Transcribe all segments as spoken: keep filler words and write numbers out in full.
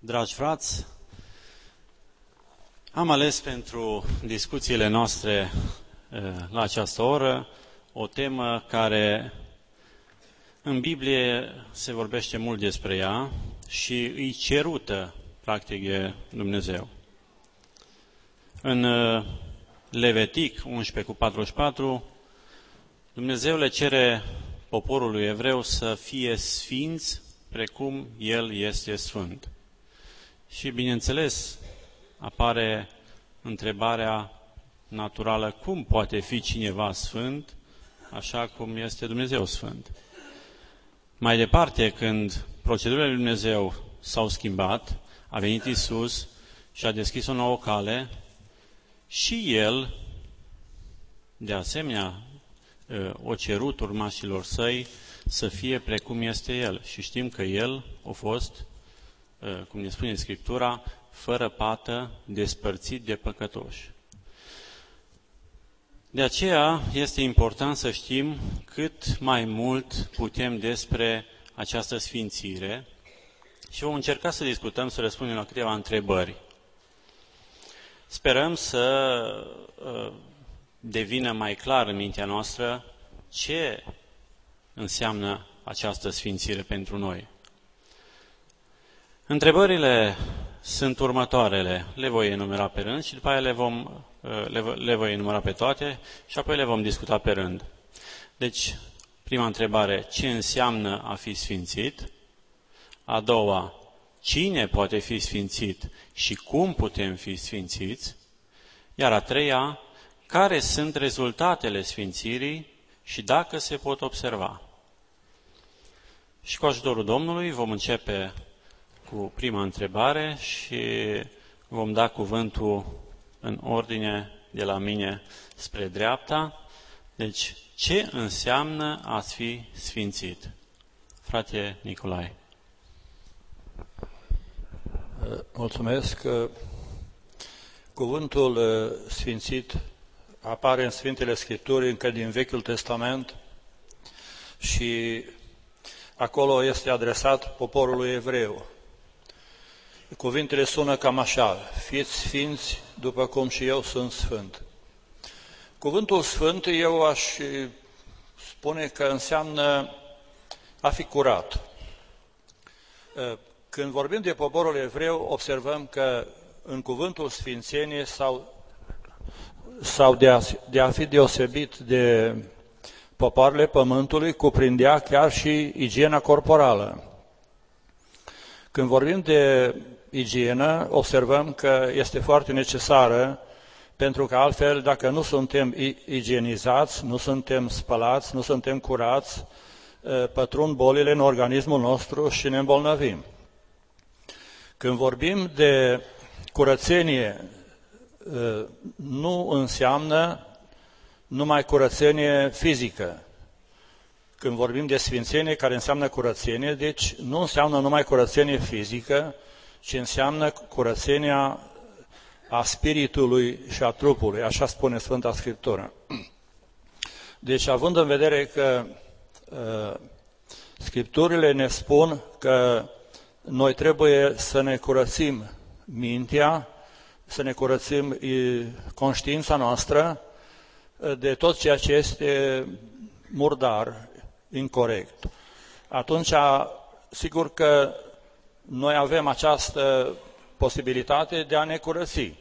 Dragi frați, am ales pentru discuțiile noastre la această oră o temă care în Biblie se vorbește mult despre ea și îi cerută, practic, de Dumnezeu. În Levitic unsprezece cu patruzeci și patru, Dumnezeu le cere poporului evreu să fie sfinți precum El este sfânt. Și, bineînțeles, apare întrebarea naturală, cum poate fi cineva sfânt așa cum este Dumnezeu sfânt? Mai departe, când procedurile lui Dumnezeu s-au schimbat, a venit Iisus și a deschis o nouă cale și El, de asemenea, o cerut urmașilor săi să fie precum este El. Și știm că El a fost, cum ne spune Scriptura, fără pată, despărțit de păcătoși. De aceea este important să știm cât mai mult putem despre această sfințire și vom încerca să discutăm, să răspundem la câteva întrebări. Sperăm să devină mai clar în mintea noastră ce înseamnă această sfințire pentru noi. Întrebările sunt următoarele. Le voi enumera pe rând și după aia le, vom, le, le voi enumera pe toate și apoi le vom discuta pe rând. Deci, prima întrebare, ce înseamnă a fi sfințit? A doua, cine poate fi sfințit și cum putem fi sfințiți? Iar a treia, care sunt rezultatele sfințirii și dacă se pot observa? Și cu ajutorul Domnului vom începe cu prima întrebare și vom da cuvântul în ordine de la mine spre dreapta. Deci, ce înseamnă a fi sfințit? Frate Nicolae. Mulțumesc. Cuvântul sfințit apare în Sfintele Scripturi încă din Vechiul Testament și acolo este adresat poporului evreu. Cuvintele sună cam așa: fiți sfinți după cum și eu sunt sfânt. Cuvântul sfânt eu aș spune că înseamnă a fi curat. Când vorbim de poporul evreu, observăm că în cuvântul sfințenie sau, sau de, a, de a fi deosebit de popoarele pământului, cuprindea chiar și igiena corporală. Când vorbim de igienă, observăm că este foarte necesară, pentru că altfel, dacă nu suntem igienizați, nu suntem spălați, nu suntem curați, pătrund bolile în organismul nostru și ne îmbolnăvim. Când vorbim de curățenie, nu înseamnă numai curățenie fizică. Când vorbim de sfințenie, care înseamnă curățenie, deci nu înseamnă numai curățenie fizică, ci înseamnă curățenia a spiritului și a trupului, așa spune Sfânta Scriptură. Deci, având în vedere că uh, Scripturile ne spun că noi trebuie să ne curățim mintea, să ne curățim uh, conștiința noastră de tot ceea ce este murdar, incorect. Atunci, sigur că noi avem această posibilitate de a ne curăți.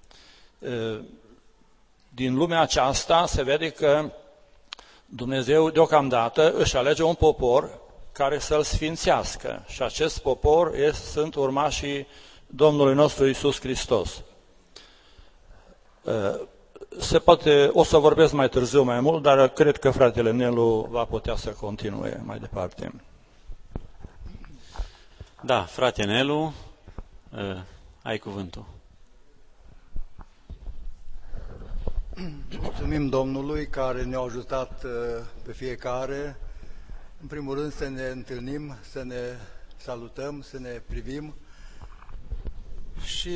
Din lumea aceasta se vede că Dumnezeu deocamdată își alege un popor care să-L sfințească și acest popor este, sunt urmașii Domnului nostru Iisus Hristos. Se poate, o să vorbesc mai târziu mai mult, dar cred că fratele Nelu va putea să continue mai departe. Da, frate Nelu, ai cuvântul. Mulțumim Domnului care ne-a ajutat pe fiecare, în primul rând să ne întâlnim, să ne salutăm, să ne privim și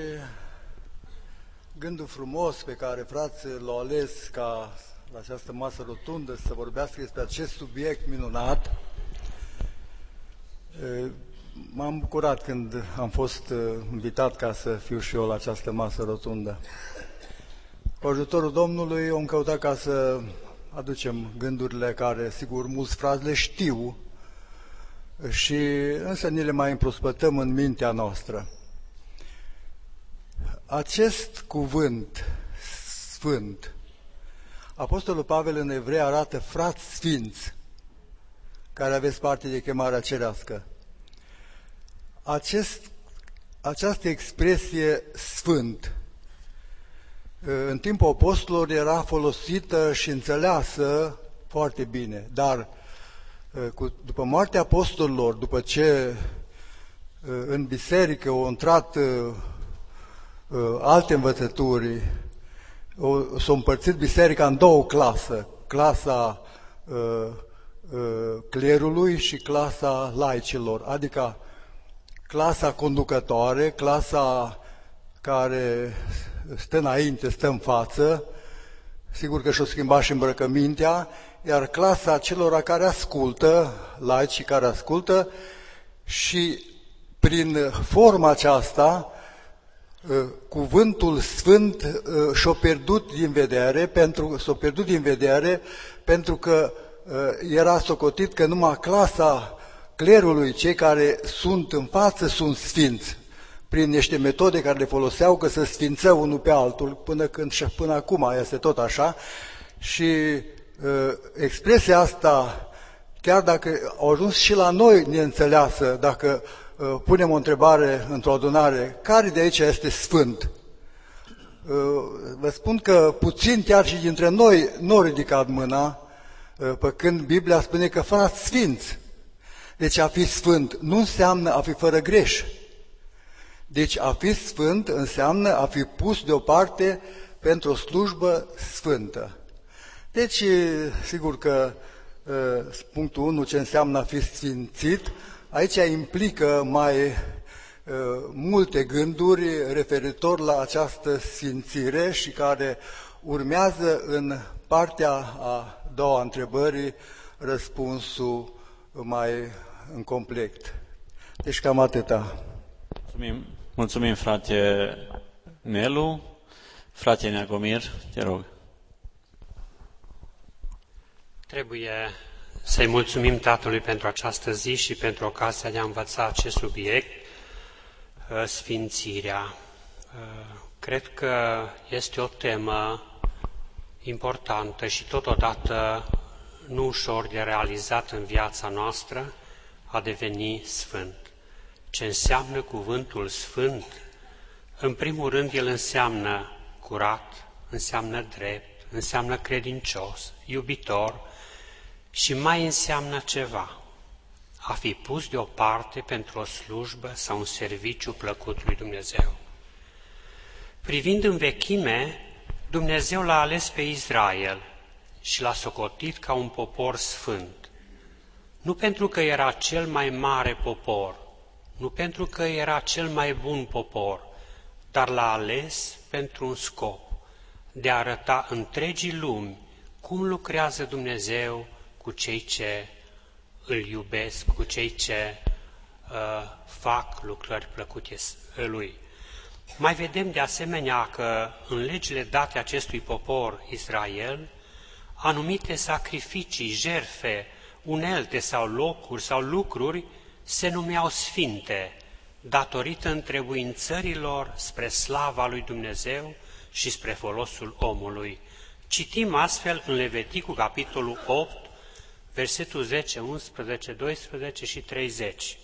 gândul frumos pe care frații l-au ales ca la această masă rotundă să vorbească despre acest subiect minunat m-am bucurat când am fost invitat ca să fiu și eu la această masă rotundă. Cu ajutorul Domnului am căutat ca să aducem gândurile care, sigur, mulți frați le știu, și însă ni le mai împrospătăm în mintea noastră. Acest cuvânt sfânt, Apostolul Pavel în Evrei arată frați sfinți, care aveți parte de chemarea cerească. Acest, această expresie sfânt, în timpul apostolilor era folosită și înțeleasă foarte bine, dar cu, după moartea apostolilor, după ce în biserică au intrat alte învățături, s-a împărțit biserica în două clase, clasa clerului și clasa laicilor, adică clasa conducătoare, clasa care stă înainte, stă în față, sigur că și-o schimba și îmbrăcămintea, iar clasa celor care ascultă, laicii care ascultă, și prin forma aceasta, cuvântul sfânt și-a pierdut din vedere, pentru, s-a pierdut din vedere pentru că era socotit că numai clasa clerului, cei care sunt în față, sunt sfinți, prin niște metode care le foloseau, că să sfință unul pe altul, până când și până acum este tot așa. Și uh, expresia asta, chiar dacă au ajuns și la noi neînțeleasă, dacă uh, punem o întrebare într-o adunare, care de aici este sfânt? Uh, vă spun că puțin chiar și dintre noi nu au ridicat mâna, uh, pe când Biblia spune că frați sfinți. Deci a fi sfânt nu înseamnă a fi fără greș. Deci a fi sfânt înseamnă a fi pus deoparte pentru o slujbă sfântă. Deci, sigur că punctul unu, ce înseamnă a fi sfințit, aici implică mai multe gânduri referitor la această sfințire și care urmează în partea a doua întrebării răspunsul mai în complet. Deci cam atâta. Mulțumim, mulțumim frate Nelu. Frate Neagomir, te rog. Trebuie să-i mulțumim Tatălui pentru această zi și pentru ocazia de a învăța acest subiect, sfințirea. Cred că este o temă importantă și totodată nu ușor de realizat în viața noastră, a deveni sfânt. Ce înseamnă cuvântul sfânt? În primul rând, el înseamnă curat, înseamnă drept, înseamnă credincios, iubitor și mai înseamnă ceva: a fi pus deoparte pentru o slujbă sau un serviciu plăcut lui Dumnezeu. Privind în vechime, Dumnezeu l-a ales pe Israel și l-a socotit ca un popor sfânt. Nu pentru că era cel mai mare popor, nu pentru că era cel mai bun popor, dar l-a ales pentru un scop, de a arăta întregii lumi cum lucrează Dumnezeu cu cei ce îl iubesc, cu cei ce uh, fac lucrări plăcute lui. Mai vedem de asemenea că în legile date acestui popor Israel, anumite sacrificii, jertfe, unelte sau locuri sau lucruri se numeau sfinte, datorită întrebuințărilor spre slava lui Dumnezeu și spre folosul omului. Citim astfel în Leviticul, capitolul opt, versetul zece, unsprezece, doisprezece și treizeci.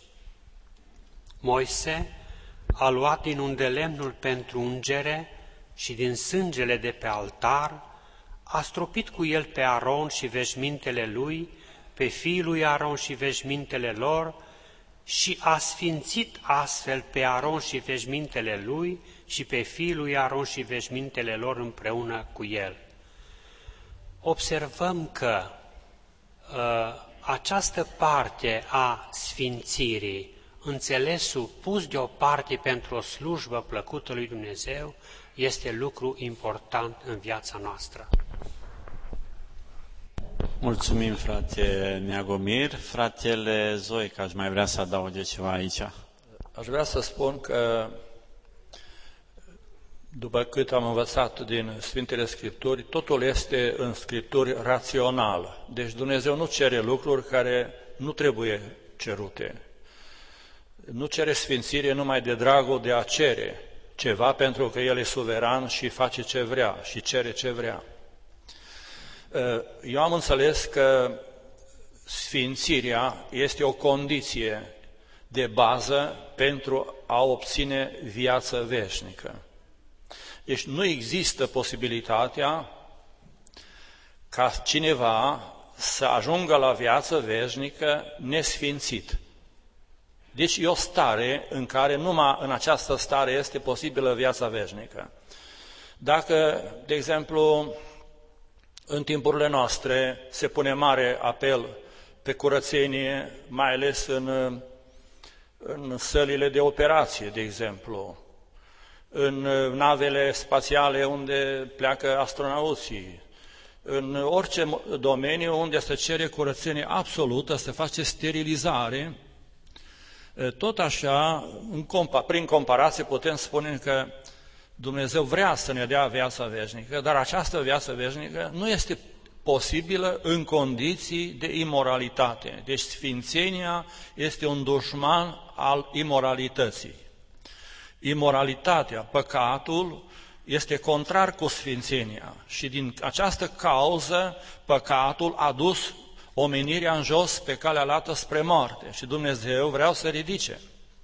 Moise a luat din undelemnul pentru ungere și din sângele de pe altar, a stropit cu el pe Aron și veșmintele lui, pe fiii lui Aron și veșmintele lor, și a sfințit astfel pe Aron și veșmintele lui și pe fiii lui Aron și veșmintele lor împreună cu el. Observăm că uh, această parte a sfințirii, înțelesul pus deoparte pentru o slujbă plăcută lui Dumnezeu, este lucru important în viața noastră. Mulțumim, frate Neagomir. Fratele Zoica, aș mai vrea să adauge ceva aici. Aș vrea să spun că, după cât am învățat din Sfintele Scripturi, totul este în Scripturi rațional. Deci Dumnezeu nu cere lucruri care nu trebuie cerute. Nu cere sfințire numai de dragul de a cere ceva, pentru că El e suveran și face ce vrea și cere ce vrea. Eu am înțeles că sfințirea este o condiție de bază pentru a obține viață veșnică. Deci nu există posibilitatea ca cineva să ajungă la viață veșnică nesfințit. Deci e o stare în care numai în această stare este posibilă viața veșnică. Dacă, de exemplu, în timpurile noastre se pune mare apel pe curățenie, mai ales în, în sălile de operație, de exemplu, în navele spațiale unde pleacă astronauții, în orice domeniu unde se cere curățenie absolută, se face sterilizare, tot așa, în compa- prin comparație putem spune că Dumnezeu vrea să ne dea viața veșnică, dar această viață veșnică nu este posibilă în condiții de imoralitate. Deci sfințenia este un dușman al imoralității. Imoralitatea, păcatul, este contrar cu sfințenia și din această cauză păcatul a dus omenirea în jos pe calea lată spre moarte și Dumnezeu vrea să ridice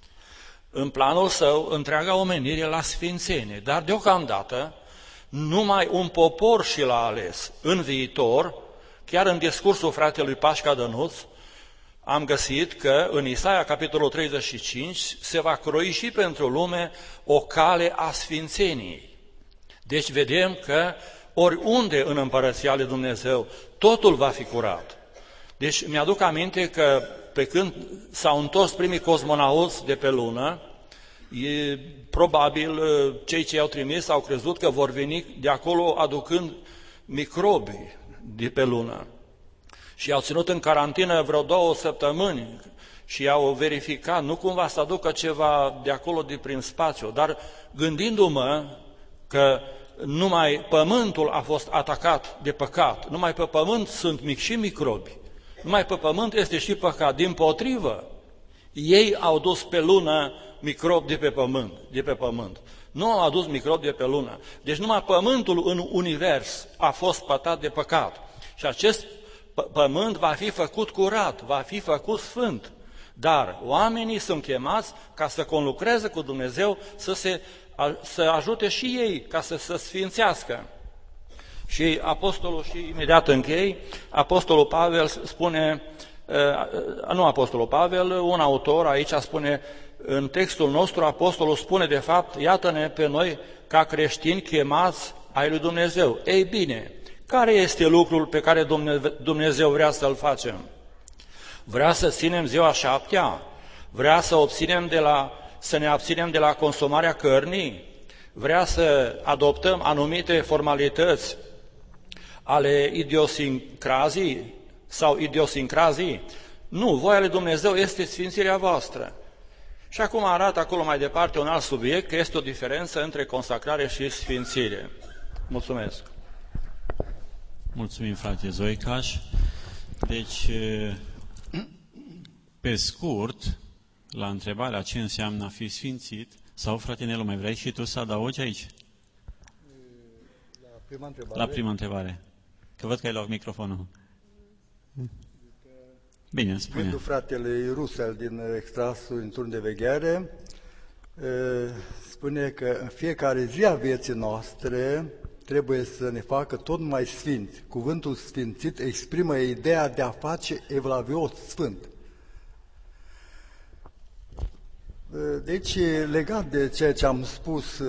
în planul său întreaga omenire la sfințenie, dar deocamdată numai un popor și l-a ales. În viitor, chiar în discursul fratelui Pașca Dănuț, am găsit că în Isaia, capitolul treizeci și cinci, se va croi și pentru lume o cale a sfințeniei. Deci vedem că oriunde în Împărăția lui Dumnezeu, totul va fi curat. Deci mi-aduc aminte că pe când s-au întors primii cosmonauți de pe lună, e, probabil cei ce i-au trimis au crezut că vor veni de acolo aducând microbi de pe lună. Și i-au ținut în carantină vreo două săptămâni și i-au verificat, nu cumva să aducă ceva de acolo de prin spațiu, dar gândindu-mă că numai pământul a fost atacat de păcat, numai pe pământ sunt mici și microbi, numai pe pământ este și păcat. Dimpotrivă, ei au dus pe lună microbi de pe pământ, de pe pământ. Nu au adus microbi de pe lună. Deci numai pământul în univers a fost pătat de păcat. Și acest pământ va fi făcut curat, va fi făcut sfânt. Dar oamenii sunt chemați ca să conlucreze cu Dumnezeu, să, se, să ajute și ei ca să se sfințească. Și apostolul, și imediat închei, apostolul Pavel spune, nu apostolul Pavel, un autor aici spune, în textul nostru, apostolul spune de fapt, iată-ne pe noi ca creștini chemați ai lui Dumnezeu. Ei bine, care este lucrul pe care Dumnezeu vrea să-l facem? Vrea să ținem ziua șaptea? Vrea să, obținem de la, să ne abținem de la consumarea cărnii? Vrea să adoptăm anumite formalități ale idiosincrazii sau idiosincrazii? Nu, voia lui Dumnezeu este sfințirea voastră. Și acum arată acolo mai departe un alt subiect, că este o diferență între consacrare și sfințire. Mulțumesc! Mulțumim, frate Zoicaș. Deci, pe scurt, la întrebarea ce înseamnă a fi sfințit, sau, frate Nelu, mai vrei și tu să adaugi aici? La prima întrebare. La prima întrebare. Că văd că ai luat microfonul. Bine, spune. Pentru fratele Rusel din extrasul în turn de veghere, spune că în fiecare zi a vieții noastre trebuie să ne facă tot mai sfinți. Cuvântul sfințit exprimă ideea de a face evlavios sfânt. Deci, legat de ceea ce am spus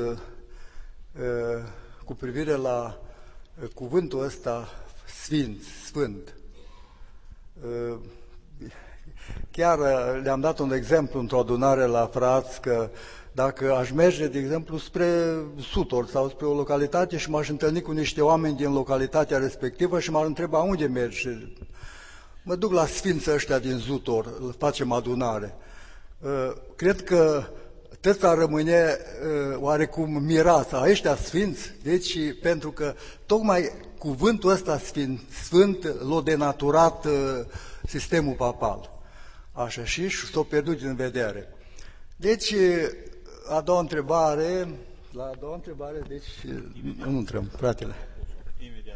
cu privire la cuvântul ăsta sfinț, sfânt, chiar le-am dat un exemplu într-o adunare la frați că dacă aș merge, de exemplu, spre Sutor sau spre o localitate și m-aș întâlni cu niște oameni din localitatea respectivă și m-ar întreba unde mergi, mă duc la sfinții ăștia din Sutor, facem adunare. Cred că tăța rămâne oarecum mirața, ăștia sfinți, deci pentru că tocmai cuvântul ăsta sfânt, sfânt l-a denaturat sistemul papal. Așa, și s-a pierdut din vedere. Deci, a doua întrebare, la a doua întrebare, deci, nu întreb, fratele. Imediat.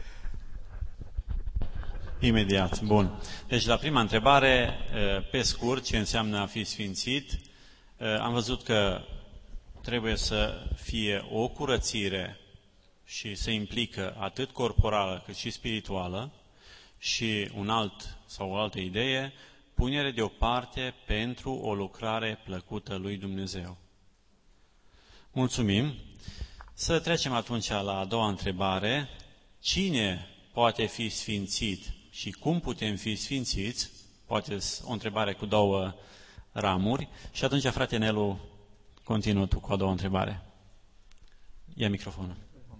Imediat, bun. Deci, la prima întrebare, pe scurt, ce înseamnă a fi sfințit, am văzut că trebuie să fie o curățire și să implică atât corporală cât și spirituală și un alt sau o altă idee, punere deoparte pentru o lucrare plăcută lui Dumnezeu. Mulțumim. Să trecem atunci la a doua întrebare. Cine poate fi sfințit și cum putem fi sfințiți? Poate o întrebare cu două ramuri. Și atunci, frate Nelu, continuă tu cu a doua întrebare. Ia microfonul.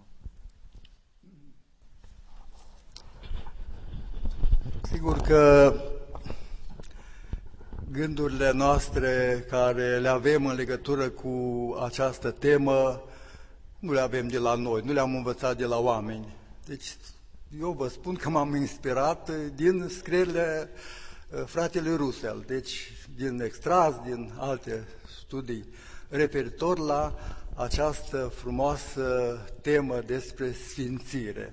Sigur că gândurile noastre care le avem în legătură cu această temă nu le avem de la noi, nu le-am învățat de la oameni. Deci eu vă spun că m-am inspirat din scrierile fratelui Russell, deci din extras, din alte studii referitor la această frumoasă temă despre sfințire.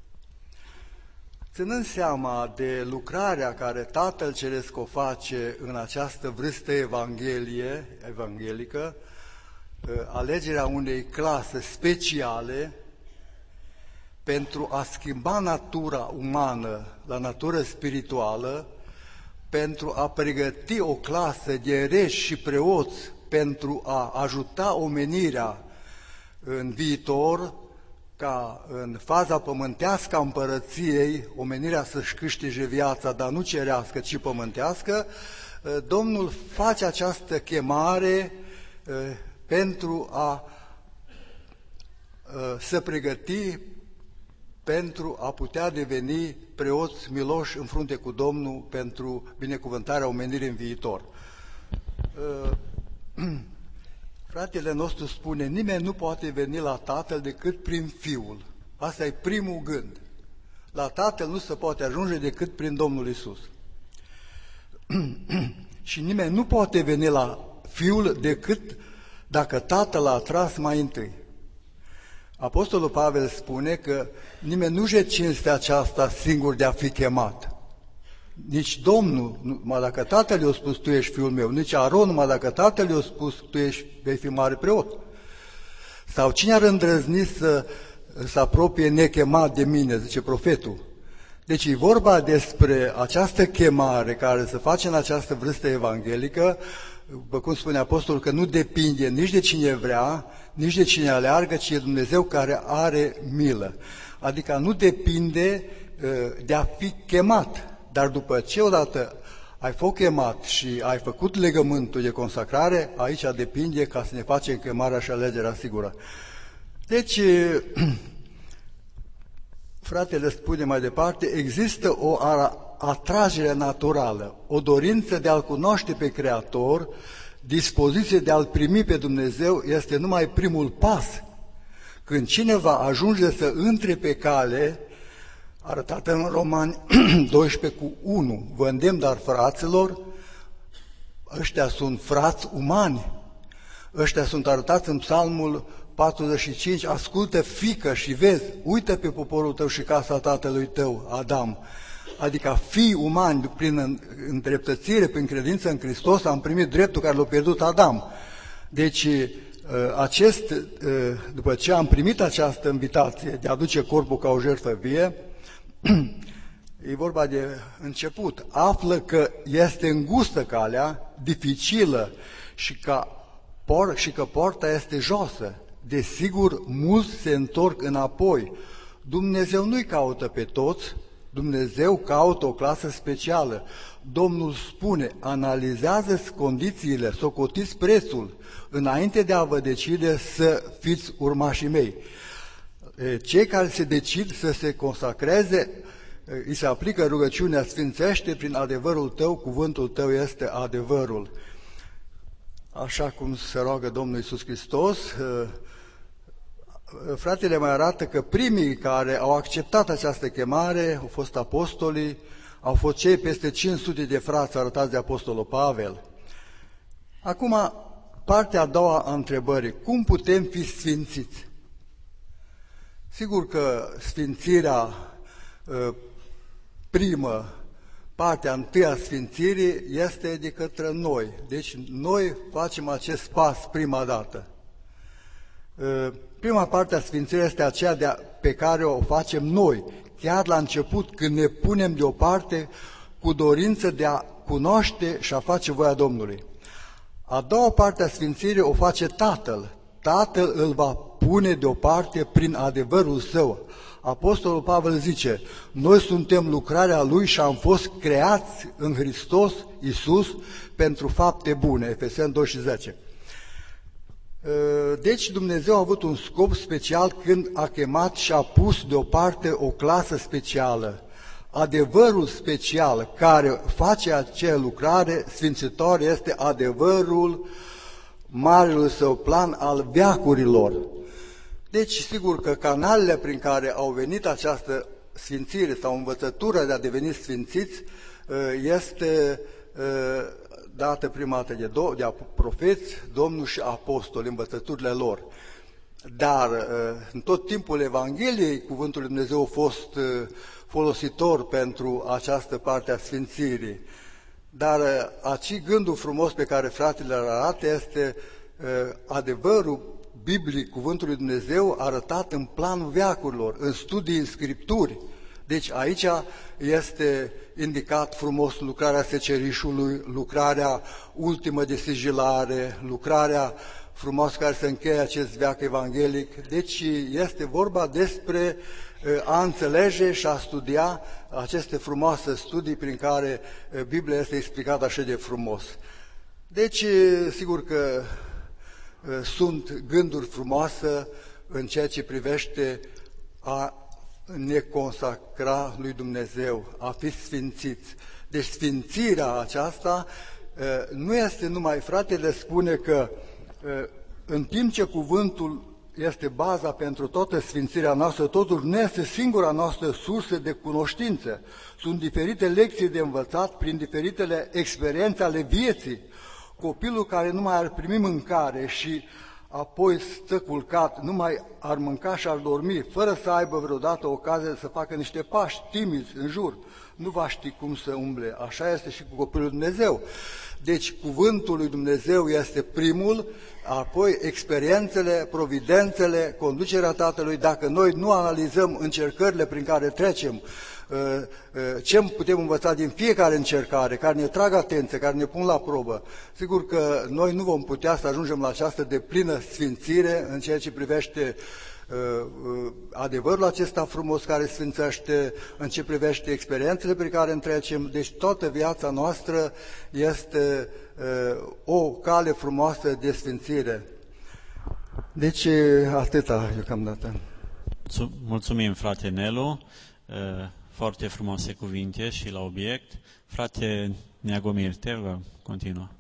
Ținând seama de lucrarea care Tatăl Ceresc o face în această vârstă evanghelie, evanghelică, alegerea unei clase speciale pentru a schimba natura umană la natură spirituală, pentru a pregăti o clasă de ereși și preoți pentru a ajuta omenirea în viitor, ca în faza pământească a împărăției, omenirea să-și câștige viața, dar nu cerească, ci pământească, Domnul face această chemare pentru a se pregăti pentru a putea deveni preoți miloși în frunte cu Domnul pentru binecuvântarea omenirii în viitor. Fratele nostru spune, nimeni nu poate veni la Tatăl decât prin Fiul. Asta e primul gând. La Tatăl nu se poate ajunge decât prin Domnul Iisus. Și nimeni nu poate veni la Fiul decât dacă Tatăl l-a atras mai întâi. Apostolul Pavel spune că nimeni nu-și cinste aceasta singur de a fi chemat. Nici Domnul, numai dacă Tatăl i-a spus, tu ești Fiul meu, nici Aron, numai dacă Tatăl i-a spus, tu ești, vei fi mare preot. Sau cine ar îndrăzni să se apropie nechemat de mine, zice profetul. Deci e vorba despre această chemare care se face în această vârstă evanghelică, după cum spune apostolul, că nu depinde nici de cine vrea, nici de cine aleargă, ci e Dumnezeu care are milă. Adică nu depinde de a fi chemat. Dar după ce odată ai fost chemat și ai făcut legământul de consacrare, aici depinde ca să ne facem chemarea și alegerea sigură. Deci, fratele spune mai departe, există o atragere naturală, o dorință de a-L cunoaște pe Creator, dispoziție de a-L primi pe Dumnezeu, este numai primul pas. Când cineva ajunge să intre pe cale, arătată în Romani doisprezece cu unu, vă îndemn, dar fraților, ăștia sunt frați umani, ăștia sunt arătați în Psalmul patruzeci și cinci, ascultă, fiică, și vezi, uită pe poporul tău și casa tatălui tău, Adam. Adică fii umani, prin îndreptățire, prin credință în Hristos, am primit dreptul care l-a pierdut Adam. Deci, acest, după ce am primit această invitație de a aduce corpul ca o jertfă vie, e vorba de început, află că este îngustă calea, dificilă și, ca por, și că poarta este josă. Desigur, mulți se întorc înapoi. Dumnezeu nu-i caută pe toți, Dumnezeu caută o clasă specială. Domnul spune, analizează condițiile, socotiți prețul, înainte de a vă decide să fiți urmașii mei. Cei care se decid să se consacreze, îi se aplică rugăciunea, sfințește prin adevărul tău, cuvântul tău este adevărul. Așa cum se roagă Domnul Iisus Hristos, fratele mai arată că primii care au acceptat această chemare au fost apostolii, au fost cei peste cinci sute de frați arătați de apostolul Pavel. Acum, partea a doua a întrebării, cum putem fi sfințiți? Sigur că sfințirea primă, partea întâi a sfințirii este de către noi. Deci noi facem acest pas prima dată. Prima parte a sfințirii este aceea de a, pe care o facem noi, chiar la început, când ne punem deoparte cu dorință de a cunoaște și a face voia Domnului. A doua parte a sfințirii o face Tatăl. Tatăl îl va pune deoparte prin adevărul Său. Apostolul Pavel zice, noi suntem lucrarea Lui și am fost creați în Hristos Iisus pentru fapte bune. Efeseni doi și zece. Deci Dumnezeu a avut un scop special când a chemat și a pus deoparte o clasă specială. Adevărul special care face acea lucrare sfințitoare este adevărul marelui Său plan al veacurilor. Deci, sigur că canalele prin care au venit această sfințire sau învățătura de a deveni sfințiți este dată prima dată de, do- de profeți, Domnul și apostoli, învățăturile lor. Dar în tot timpul Evangheliei, cuvântul lui Dumnezeu a fost folositor pentru această parte a sfințirii. Dar aci gândul frumos pe care fratele îl arată este adevărul biblic, cuvântul lui Dumnezeu arătat în planul veacurilor, în studii, în Scripturi. Deci aici este indicat frumos lucrarea secerișului, lucrarea ultimă de sigilare, lucrarea frumoasă care se încheie acest veac evanghelic. Deci este vorba despre a înțelege și a studia aceste frumoase studii prin care Biblia este explicată așa de frumos. Deci, sigur că sunt gânduri frumoase în ceea ce privește a ne consacra lui Dumnezeu, a fi sfințiți. Deci sfințirea aceasta nu este numai, fratele spune că în timp ce cuvântul este baza pentru toată sfințirea noastră, totul nu este singura noastră sursă de cunoștință. Sunt diferite lecții de învățat prin diferitele experiențe ale vieții. Copilul care nu mai ar primi mâncare și apoi stă culcat, nu mai ar mânca și ar dormi, fără să aibă vreodată ocazie să facă niște pași timizi în jur, nu va ști cum să umble. Așa este și cu copilul Dumnezeu. Deci cuvântul lui Dumnezeu este primul, apoi experiențele, providențele, conducerea Tatălui. Dacă noi nu analizăm încercările prin care trecem, ce putem învăța din fiecare încercare, care ne trag atenție, care ne pun la probă, sigur că noi nu vom putea să ajungem la această deplină sfințire în ceea ce privește adevărul acesta frumos care sfințește, în ce privește experiențele pe care întrecem. Deci toată viața noastră este o cale frumoasă de sfințire. Deci atâta deocamdată. Mulțumim, frate Nelu, foarte frumoase cuvinte și la obiect. Frate Neagomir, te rog, continuă.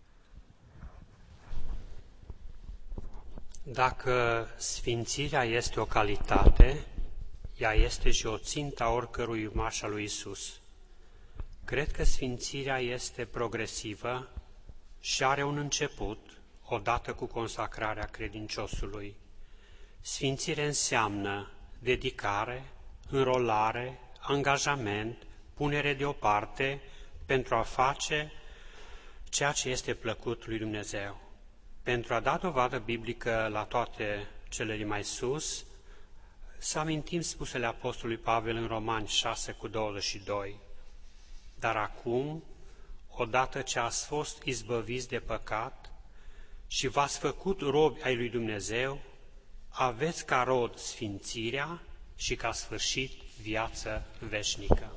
Dacă sfințirea este o calitate, ea este și o țintă a oricărui urmaș al lui Iisus. Cred că sfințirea este progresivă și are un început, odată cu consacrarea credinciosului. Sfințire înseamnă dedicare, înrolare, angajament, punere deoparte pentru a face ceea ce este plăcut lui Dumnezeu. Pentru a da dovadă biblică la toate cele mai sus, să amintim spusele Apostolului Pavel în Romani șase cu douăzeci și doi. Dar acum, odată ce ați fost izbăviți de păcat și v-ați făcut robi ai lui Dumnezeu, aveți ca rod sfințirea și ca sfârșit viață veșnică.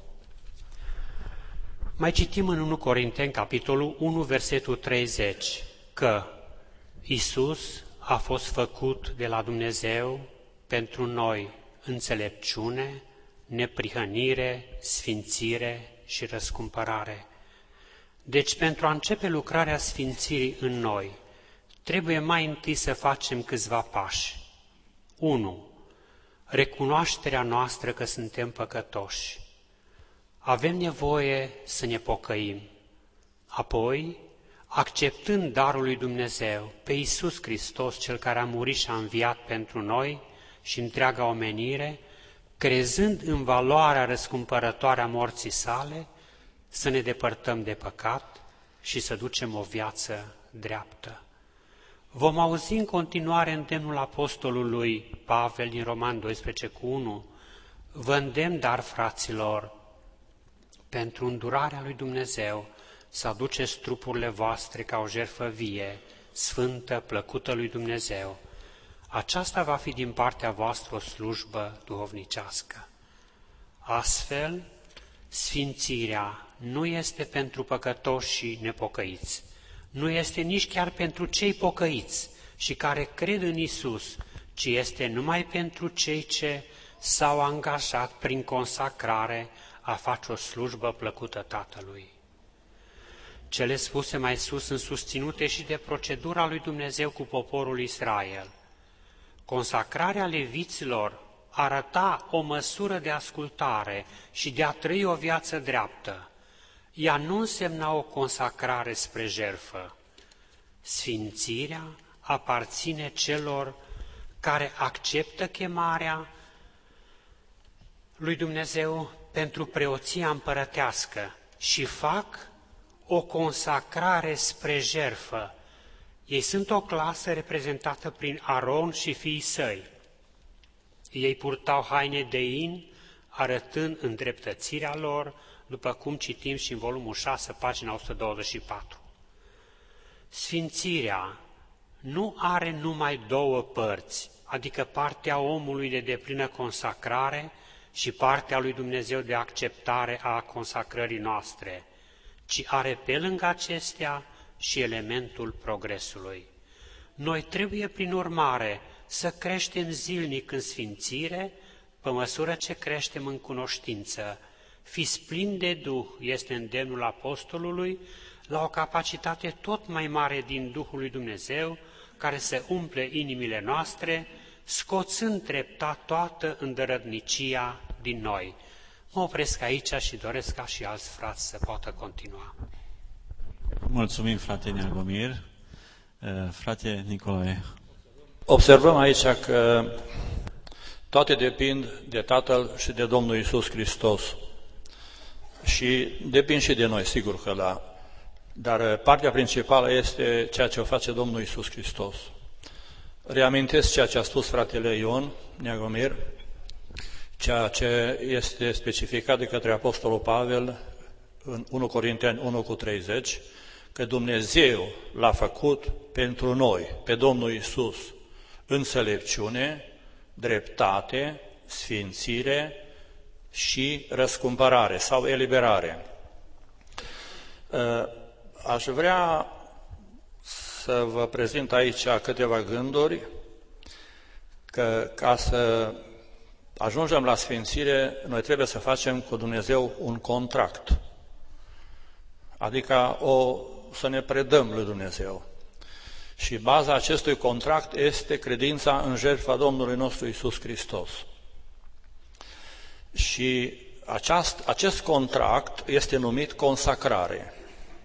Mai citim în întâi Corinteni, capitolul unu, versetul treizeci, că Iisus a fost făcut de la Dumnezeu pentru noi înțelepciune, neprihănire, sfințire și răscumpărare. Deci, pentru a începe lucrarea sfințirii în noi, trebuie mai întâi să facem câțiva pași. unu. Recunoașterea noastră că suntem păcătoși. Avem nevoie să ne pocăim. Apoi, acceptând darul lui Dumnezeu, pe Iisus Hristos, Cel care a murit și a înviat pentru noi și întreaga omenire, crezând în valoarea răscumpărătoare a morții sale, să ne depărtăm de păcat și să ducem o viață dreaptă. Vom auzi în continuare îndemnul apostolului Pavel din Roman doisprezece cu unu, vă îndemn, dar, fraților, pentru îndurarea lui Dumnezeu, să aduceți trupurile voastre ca o jertfă vie, sfântă, plăcută lui Dumnezeu. Aceasta va fi din partea voastră o slujbă duhovnicească. Astfel, sfințirea nu este pentru păcătoși și nepocăiți, nu este nici chiar pentru cei pocăiți și care cred în Iisus, ci este numai pentru cei ce s-au angajat prin consacrare a face o slujbă plăcută Tatălui. Cele spuse mai sus sunt susținute și de procedura lui Dumnezeu cu poporul Israel. Consacrarea leviților arăta o măsură de ascultare și de a trăi o viață dreaptă. Ea nu însemna o consacrare spre jertfă. Sfințirea aparține celor care acceptă chemarea lui Dumnezeu pentru preoția împărătească și fac o consacrare spre jertfă. Ei sunt o clasă reprezentată prin Aron și fiii săi. Ei purtau haine de in, arătând îndreptățirea lor, după cum citim și în volumul șase, pagina o sută douăzeci și patru. Sfințirea nu are numai două părți, adică partea omului de deplină consacrare și partea lui Dumnezeu de acceptare a consacrării noastre, ci are pe lângă acestea și elementul progresului. Noi trebuie, prin urmare, să creștem zilnic în sfințire, pe măsură ce creștem în cunoștință. Fiți plini de Duh este îndemnul apostolului la o capacitate tot mai mare din Duhul lui Dumnezeu, care să umple inimile noastre, scoțând treptat toată îndărătnicia din noi. Mă opresc aici și doresc ca și alți frați să poată continua. Mulțumim, frate Neagomir. Frate Nicolae. Observăm aici că toate depind de Tatăl și de Domnul Iisus Hristos. Și depind și de noi, sigur că da. Dar partea principală este ceea ce o face Domnul Iisus Hristos. Reamintesc ceea ce a spus fratele Ion Neagomir, ceea ce este specificat de către Apostolul Pavel în întâi Corinteni unu cu treizeci, că Dumnezeu l-a făcut pentru noi, pe Domnul Iisus, înțelepciune, dreptate, sfințire și răscumpărare sau eliberare. Aș vrea să vă prezint aici câteva gânduri, că ca să ajungem la sfințire, noi trebuie să facem cu Dumnezeu un contract, adică o, să ne predăm lui Dumnezeu. Și baza acestui contract este credința în jertfa Domnului nostru Iisus Hristos. Și aceast, acest contract este numit consacrare.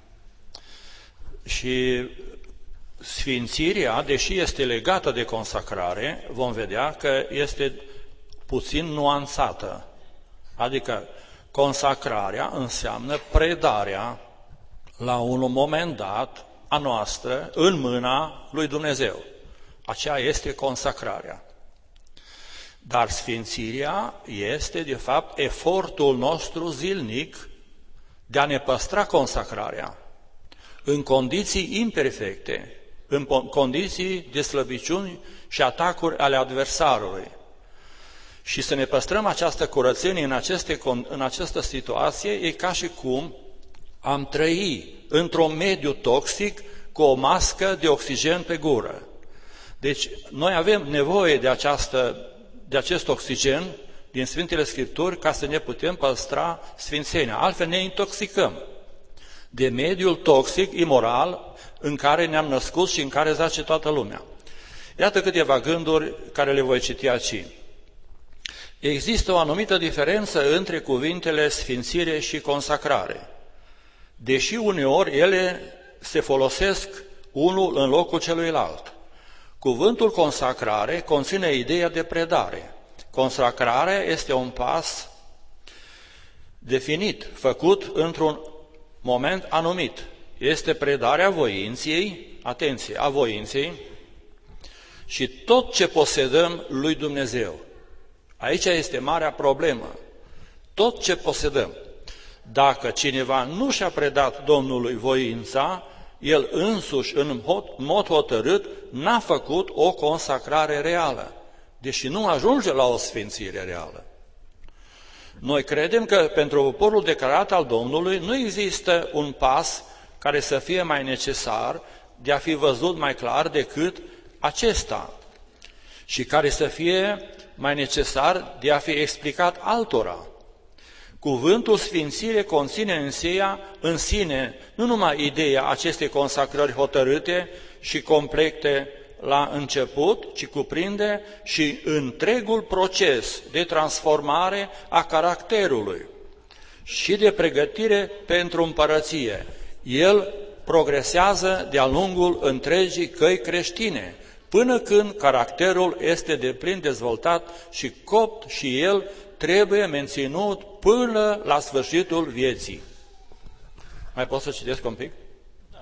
Și sfințirea, deși este legată de consacrare, vom vedea că este puțin nuanțată. Adică consacrarea înseamnă predarea la un moment dat a noastră în mâna lui Dumnezeu. Aceea este consacrarea. Dar sfințirea este, de fapt, efortul nostru zilnic de a ne păstra consacrarea în condiții imperfecte, în condiții de slăbiciuni și atacuri ale adversarului. Și să ne păstrăm această curățenie în, aceste, în această situație e ca și cum am trăi într-un mediu toxic cu o mască de oxigen pe gură. Deci noi avem nevoie de, această, de acest oxigen din Sfintele Scripturi ca să ne putem păstra sfințenia. Altfel ne intoxicăm de mediul toxic, imoral, în care ne-am născut și în care zace toată lumea. Iată câteva gânduri care le voi citi aici. Există o anumită diferență între cuvintele sfințire și consacrare, deși uneori ele se folosesc unul în locul celuilalt. Cuvântul consacrare conține ideea de predare. Consacrarea este un pas definit, făcut într-un moment anumit. Este predarea voinței, atenție, a voinței și tot ce posedăm lui Dumnezeu. Aici este marea problemă. Tot ce posedăm. Dacă cineva nu și-a predat Domnului voința, el însuși, în mod hotărât, n-a făcut o consacrare reală, deși nu ajunge la o sfințire reală. Noi credem că pentru poporul declarat al Domnului nu există un pas care să fie mai necesar de a fi văzut mai clar decât acesta și care să fie mai necesar de a fi explicat altora. Cuvântul sfințire conține în sine, în sine nu numai ideea acestei consacrări hotărâte și complete la început, ci cuprinde și întregul proces de transformare a caracterului și de pregătire pentru împărăție. El progresează de-a lungul întregii căi creștine, până când caracterul este deplin dezvoltat și copt și el trebuie menținut până la sfârșitul vieții. Mai pot să citesc un pic? Da.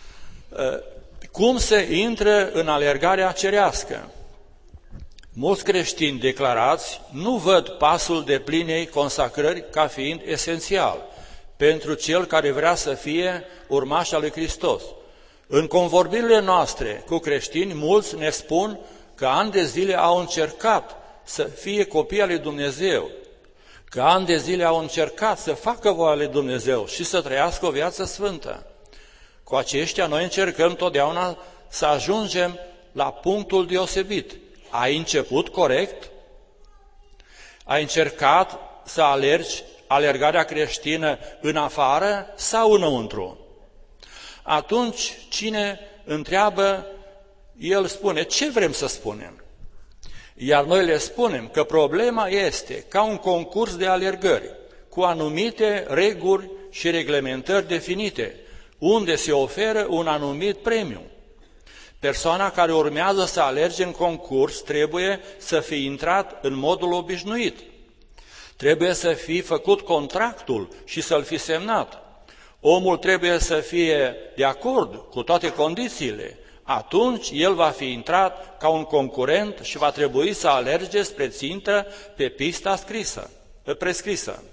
Cum se intră în alergarea cerească? Mulți creștini declarați nu văd pasul deplinei consacrări ca fiind esențial pentru cel care vrea să fie urmaș al lui Hristos. În convorbirile noastre cu creștini, mulți ne spun că ani de zile au încercat să fie copii al lui Dumnezeu, că ani de zile au încercat să facă voia lui Dumnezeu și să trăiască o viață sfântă. Cu aceștia noi încercăm totdeauna să ajungem la punctul deosebit. Ai început corect? Ai încercat să alergi alergarea creștină în afară sau înăuntru? Atunci, cine întreabă, el spune, ce vrem să spunem? Iar noi le spunem că problema este ca un concurs de alergări, cu anumite reguli și reglementări definite, unde se oferă un anumit premiu. Persoana care urmează să alerge în concurs trebuie să fie intrat în modul obișnuit. Trebuie să fie făcut contractul și să-l fi semnat. Omul trebuie să fie de acord cu toate condițiile. Atunci el va fi intrat ca un concurent și va trebui să alerge spre țintă pe pista scrisă, prescrisă.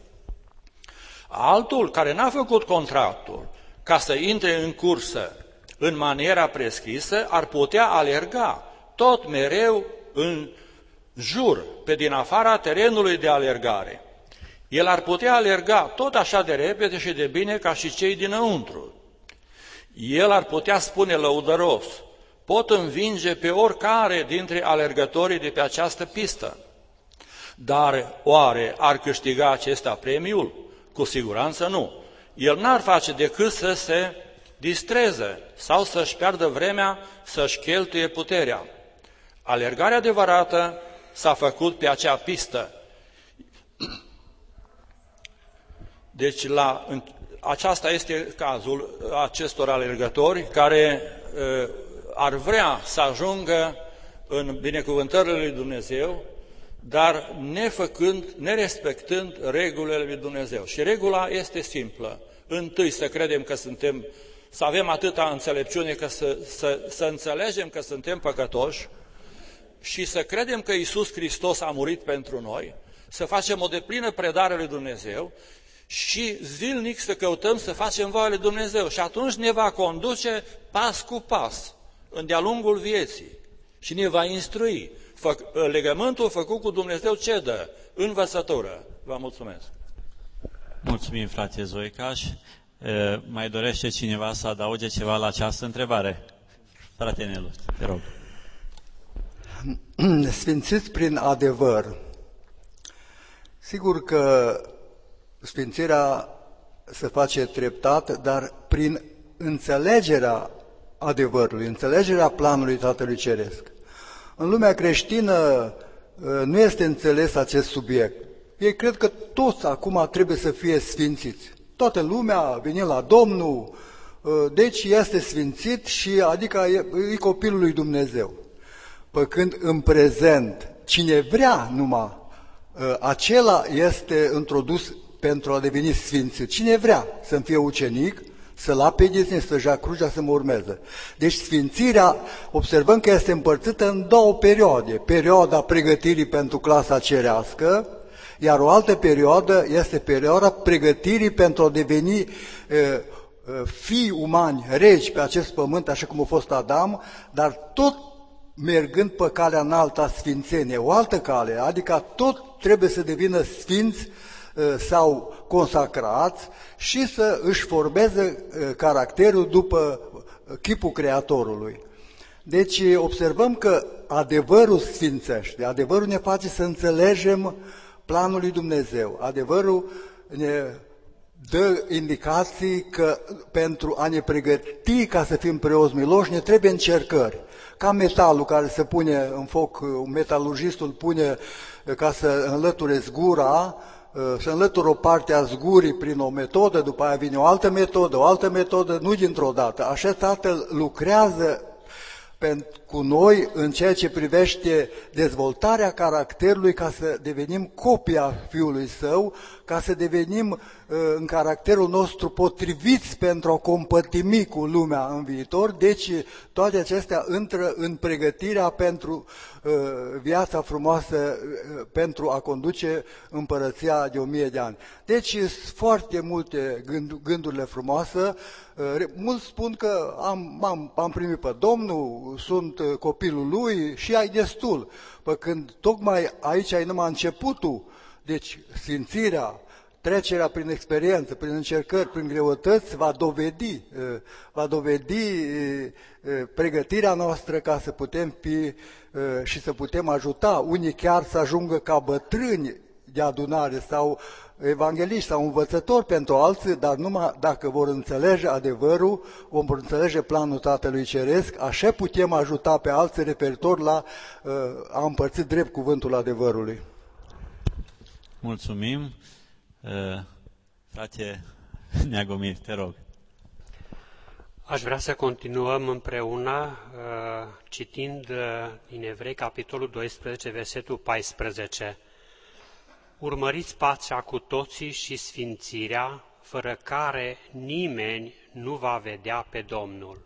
Altul care n-a făcut contractul ca să intre în cursă în maniera prescrisă, ar putea alerga tot mereu în jur, pe din afara terenului de alergare. El ar putea alerga tot așa de repede și de bine ca și cei dinăuntru. El ar putea spune lăudăros, pot învinge pe oricare dintre alergătorii de pe această pistă. Dar oare ar câștiga acesta premiul? Cu siguranță nu. El n-ar face decât să se distreze sau să-și piardă vremea, să-și cheltuie puterea. Alergarea adevărată s-a făcut pe acea pistă. Deci la, aceasta este cazul acestor alergători care uh, ar vrea să ajungă în binecuvântările lui Dumnezeu, dar nefăcând, nerespectând regulile lui Dumnezeu. Și regula este simplă. Întâi să credem că suntem, să avem atâta înțelepciune că să, să, să înțelegem că suntem păcătoși și să credem că Iisus Hristos a murit pentru noi, să facem o deplină predare lui Dumnezeu și zilnic să căutăm să facem voia lui Dumnezeu. Și atunci ne va conduce pas cu pas, de-a lungul vieții și ne va instrui Fă, legământul făcut cu Dumnezeu ce dă? Învățătură. Vă mulțumesc. Mulțumim, frate Zoicaș. E, mai dorește cineva să adauge ceva la această întrebare? Frate Nelu, te rog. Sfințiți prin adevăr. Sigur că sfințirea se face treptat, dar prin înțelegerea adevărului, înțelegerea planului Tatălui Ceresc. În lumea creștină nu este înțeles acest subiect. Ei cred că toți acum trebuie să fie sfințiți. Toată lumea vine la Domnul, deci este sfințit și adică e copilul lui Dumnezeu. Păcând în prezent, cine vrea numai, acela este introdus pentru a deveni sfințit. Cine vrea să-mi fie ucenic, să lapide, să ia crucea, să mă urmeze. Deci sfințirea, observăm că este împărțită în două perioade. Perioada pregătirii pentru clasa cerească, iar o altă perioadă este perioada pregătirii pentru a deveni e, fii umani, regi pe acest pământ, așa cum a fost Adam, dar tot mergând pe calea înaltă a sfințeniei, o altă cale, adică tot trebuie să devină sfinți sau consacrați și să își formeze caracterul după chipul Creatorului. Deci observăm că adevărul sfințește, adevărul ne face să înțelegem planul lui Dumnezeu, adevărul ne dă indicații că pentru a ne pregăti ca să fim preoți miloși ne trebuie încercări. Ca metalul care se pune în foc, metalurgistul pune ca să înlăture zgura, să înlătură o parte a zgurii prin o metodă, după aia vine o altă metodă, o altă metodă, nu dintr-o dată. Așa Tatăl lucrează cu noi în ceea ce privește dezvoltarea caracterului ca să devenim copia Fiului Său, ca să devenim în caracterul nostru potriviți pentru a compătimi cu lumea în viitor. Deci toate acestea intră în pregătirea pentru viața frumoasă, pentru a conduce împărăția de o mie de ani. Deci sunt foarte multe gând, gândurile frumoase. Mulți spun că am, am, am primit pe Domnul, sunt copilul Lui și ai destul. Păi când tocmai aici ai numai începutul, deci sfințirea, trecerea prin experiență, prin încercări, prin greutăți, va dovedi, va dovedi pregătirea noastră ca să putem fi și să putem ajuta unii chiar să ajungă ca bătrâni de adunare sau evangeliști sau învățători pentru alții, dar numai dacă vor înțelege adevărul, vom înțelege planul Tatălui Ceresc, așa putem ajuta pe alții referitor la a împărți drept cuvântul adevărului. Mulțumim. Frate Neagomir, te rog. Aș vrea să continuăm împreună citind din Evrei, capitolul doisprezece, versetul paisprezece. Urmăriți pacea cu toții și sfințirea, fără care nimeni nu va vedea pe Domnul.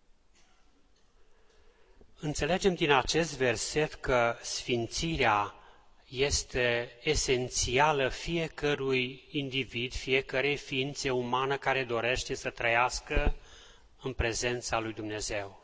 Înțelegem din acest verset că sfințirea este esențială fiecărui individ, fiecărei ființe umană care dorește să trăiască în prezența lui Dumnezeu.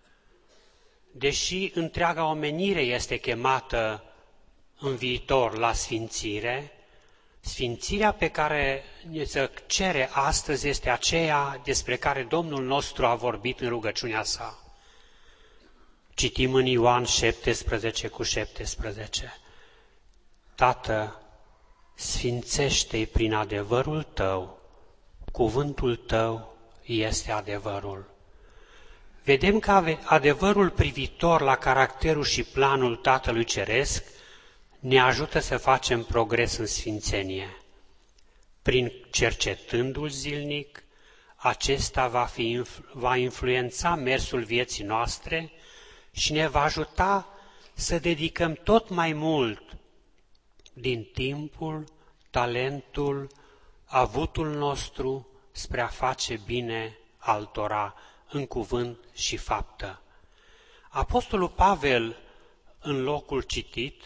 Deși întreaga omenire este chemată în viitor la sfințire, sfințirea pe care ne se cere astăzi este aceea despre care Domnul nostru a vorbit în rugăciunea sa. Citim în Ioan șaptesprezece cu șaptesprezece. Tată, sfințește-i prin adevărul Tău, cuvântul Tău este adevărul. Vedem că adevărul privitor la caracterul și planul Tatălui Ceresc ne ajută să facem progres în sfințenie. Prin cercetându-l zilnic, acesta va, fi, va influența mersul vieții noastre și ne va ajuta să dedicăm tot mai mult din timpul, talentul, avutul nostru spre a face bine altora în cuvânt și faptă. Apostolul Pavel, în locul citit,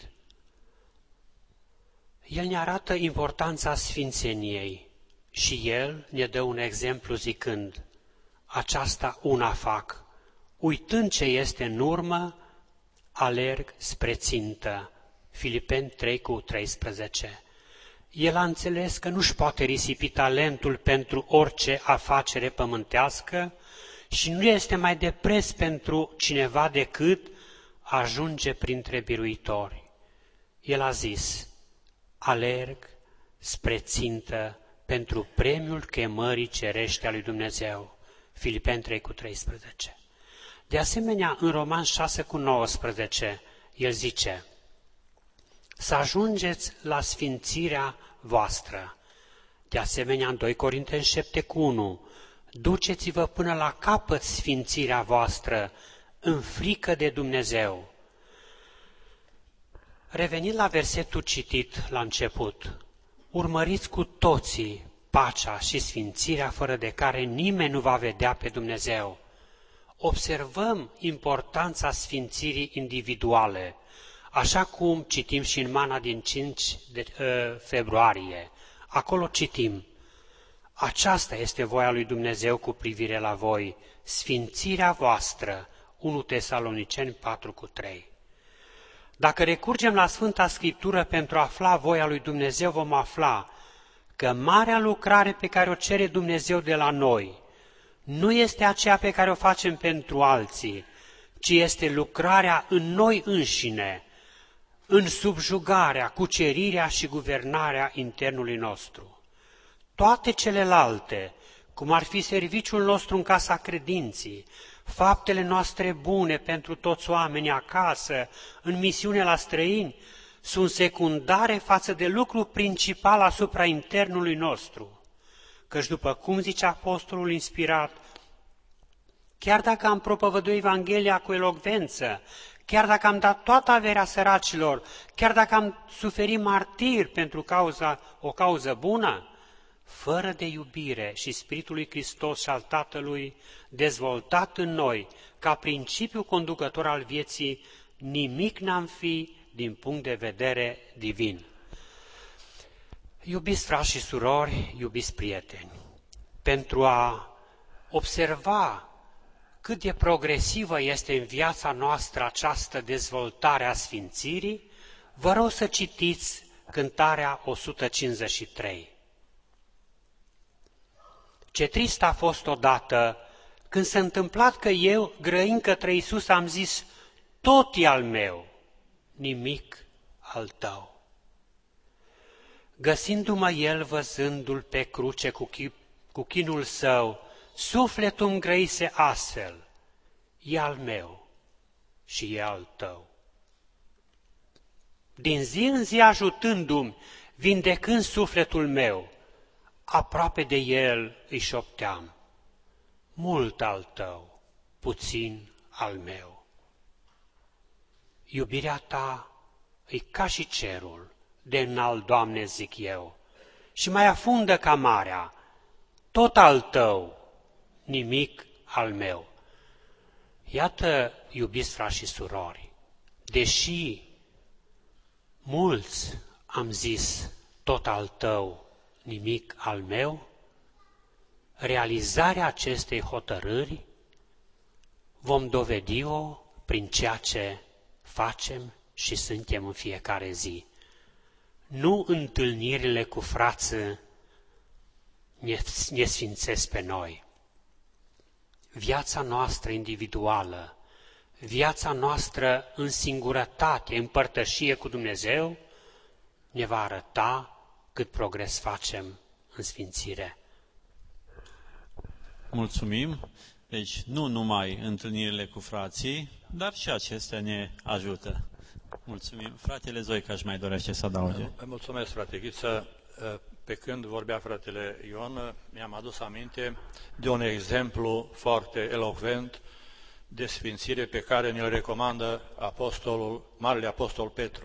el ne arată importanța sfințeniei și el ne dă un exemplu zicând, aceasta una fac, uitând ce este în urmă, alerg spre țintă. Filipeni trei cu treisprezece. El a înțeles că nu-și poate risipi talentul pentru orice afacere pământească și nu este mai de preț pentru cineva decât ajunge printre biruitori. El a zis, alerg spre țintă pentru premiul chemării cerești a lui Dumnezeu. Filipeni trei cu treisprezece. De asemenea, în Roman șase cu nouăsprezece, el zice, să ajungeți la sfințirea voastră. De asemenea, în doi Corinteni șapte cu unu, duceți-vă până la capăt sfințirea voastră, în frică de Dumnezeu. Revenind la versetul citit la început, urmăriți cu toții pacea și sfințirea fără de care nimeni nu va vedea pe Dumnezeu. Observăm importanța sfințirii individuale, așa cum citim și în Mana din cinci de, uh, februarie. Acolo citim, aceasta este voia lui Dumnezeu cu privire la voi, sfințirea voastră, unu Tesaloniceni patru cu trei. Dacă recurgem la Sfânta Scriptură pentru a afla voia lui Dumnezeu, vom afla că marea lucrare pe care o cere Dumnezeu de la noi nu este aceea pe care o facem pentru alții, ci este lucrarea în noi înșine, în subjugarea, cucerirea și guvernarea internului nostru. Toate celelalte, cum ar fi serviciul nostru în casa credinții, faptele noastre bune pentru toți oamenii acasă, în misiune la străini, sunt secundare față de lucru principal asupra internului nostru. Căci după cum zice apostolul inspirat, chiar dacă am propovăduit Evanghelia cu elocvență, chiar dacă am dat toată averea săracilor, chiar dacă am suferit martir pentru cauza, o cauză bună, fără de iubire și Spiritul lui Hristos și al Tatălui, dezvoltat în noi, ca principiu conducător al vieții, nimic n-am fi din punct de vedere divin. Iubiți frați și surori, iubiți prieteni, pentru a observa cât de progresivă este în viața noastră această dezvoltare a sfințirii, vă rog să citiți cântarea o sută cincizeci și trei. Ce trist a fost odată când s-a întâmplat că eu, grăind către Iisus, am zis, tot e al meu, nimic al tău. Găsindu-mă el văzându-l pe cruce cu, chi, cu chinul său, sufletul îmi grăise astfel, e al meu și e al tău. Din zi în zi ajutându-mi, vindecând sufletul meu, aproape de el îi șopteam, mult al tău, puțin al meu. Iubirea ta e ca și cerul, de înalt, Doamne, zic eu, și mai afundă ca marea, tot al tău, nimic al meu. Iată, iubiți frați și surori, deși mulți am zis tot al tău, nimic al meu, realizarea acestei hotărâri vom dovedi-o prin ceea ce facem și suntem în fiecare zi. Nu întâlnirile cu frații ne sfințesc pe noi. Viața noastră individuală, viața noastră în singurătate, în părtășie cu Dumnezeu, ne va arăta cât progres facem în sfințire. Mulțumim. Deci nu numai întâlnirile cu frații, dar și acestea ne ajută. Mulțumim. Fratele Zoica își mai dorește să adauge. Mulțumesc, frate Ghiță. Pe când vorbea fratele Ion, mi-am adus aminte de un exemplu foarte elocvent de sfințire pe care ne-l recomandă apostolul, Marele Apostol Petru.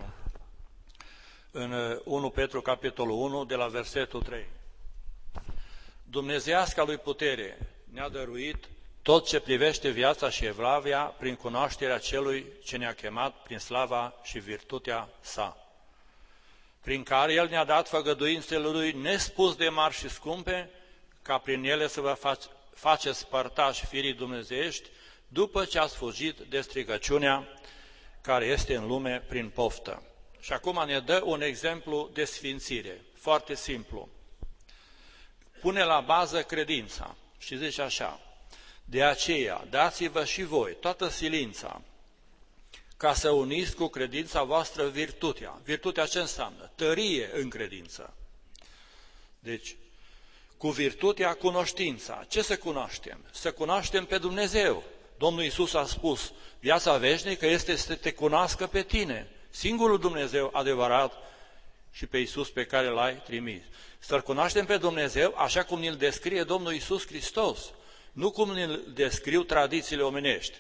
În unu Petru, capitolul unu, de la versetul trei. Dumnezeiasca lui putere ne-a dăruit tot ce privește viața și evlavia prin cunoașterea celui ce ne-a chemat prin slava și virtutea sa, prin care El ne-a dat făgăduințele Lui nespus de mari și scumpe, ca prin ele să vă faceți părtași firii dumnezeiești, după ce ați fugit de stricăciunea care este în lume prin poftă. Și acum ne dă un exemplu de sfințire, foarte simplu. Pune la bază credința și zice așa: de aceea dați-vă și voi toată silința ca să uniți cu credința voastră virtutea. Virtutea ce înseamnă? Tărie în credință. Deci, cu virtutea cunoștința. Ce să cunoaștem? Să cunoaștem pe Dumnezeu. Domnul Iisus a spus, viața veșnică este să te cunoască pe tine, singurul Dumnezeu adevărat și pe Iisus pe care l-ai trimis. Să-L cunoaștem pe Dumnezeu așa cum ne-L descrie Domnul Iisus Hristos, nu cum ne-L descriu tradițiile omenești.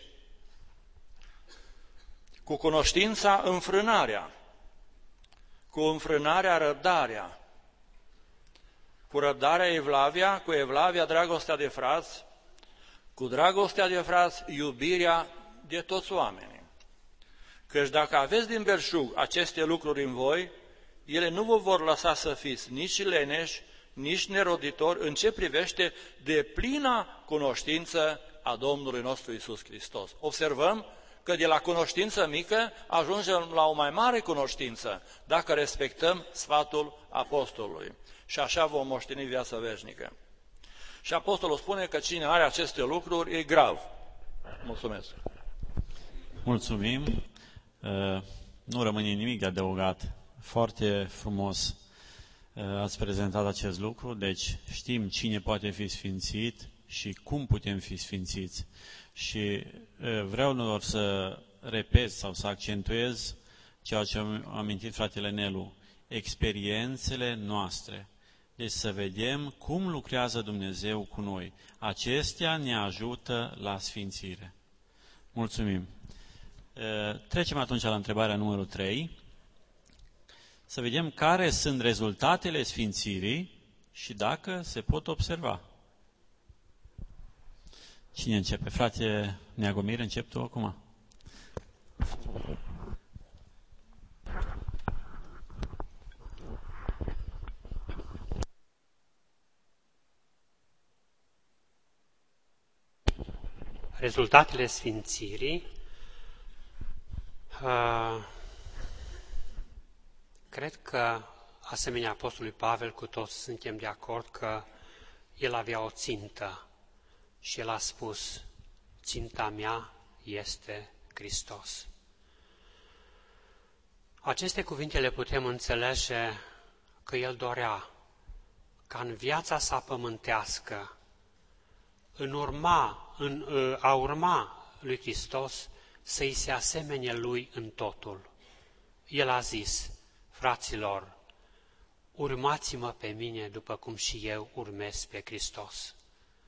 Cu cunoștința înfrânarea, cu înfrânarea răbdarea, cu răbdarea evlavia, cu evlavia dragostea de frați, cu dragostea de frați iubirea de toți oamenii. Căci dacă aveți din belșug aceste lucruri în voi, ele nu vă vor lăsa să fiți nici leneși, nici neroditori în ce privește deplina cunoștință a Domnului nostru Iisus Hristos. Observăm că de la cunoștință mică ajungem la o mai mare cunoștință dacă respectăm sfatul apostolului. Și așa vom moșteni viața veșnică. Și apostolul spune că cine are aceste lucruri e grav. Mulțumesc. Mulțumim. Nu rămâne nimic de adăugat. Foarte frumos ați prezentat acest lucru, deci știm cine poate fi sfințit și cum putem fi sfințiți. Și vreau doar să repet sau să accentuez ceea ce am amintit fratele Nelu, experiențele noastre. Deci să vedem cum lucrează Dumnezeu cu noi. Acestea ne ajută la sfințire. Mulțumim. Trecem atunci la întrebarea numărul trei. Să vedem care sunt rezultatele sfințirii și dacă se pot observa. Cine începe? Frate Neagomir, încep tu acum. Rezultatele sfințirii, uh, cred că, asemenea Apostolului Pavel, cu toți suntem de acord că el avea o țintă și el a spus, ținta mea este Hristos. Aceste cuvinte le putem înțelege că el dorea ca în viața sa pământească, în urma, în, a urma lui Hristos, să-i se asemene lui în totul. El a zis, fraților, urmați-mă pe mine după cum și eu urmez pe Hristos.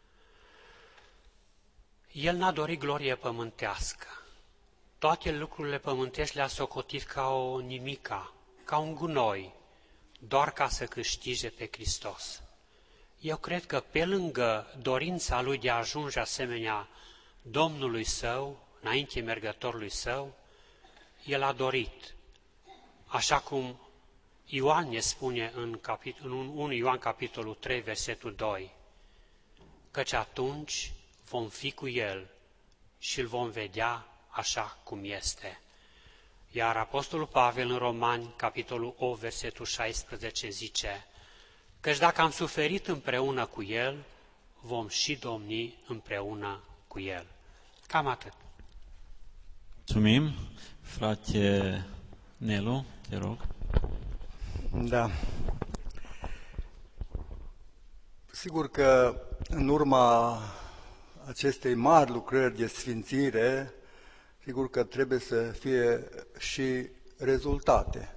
El n-a dorit glorie pământească. Toate lucrurile pământești le-a socotit ca o nimica, ca un gunoi, doar ca să câștige pe Hristos. Eu cred că pe lângă dorința lui de a ajunge asemenea Domnului său, înainte mergătorului său, el a dorit, așa cum Ioan ne spune în, capit- în unu Ioan capitolul trei, versetul doi, căci atunci vom fi cu el și îl vom vedea așa cum este. Iar Apostolul Pavel în Romani, capitolul opt, versetul șaisprezece, zice, căci dacă am suferit împreună cu el, vom și domni împreună cu el. Cam atât. Mulțumim. Frate Nelu, te rog. Da. Sigur că în urma acestei mari lucrări de sfințire, sigur că trebuie să fie și rezultate.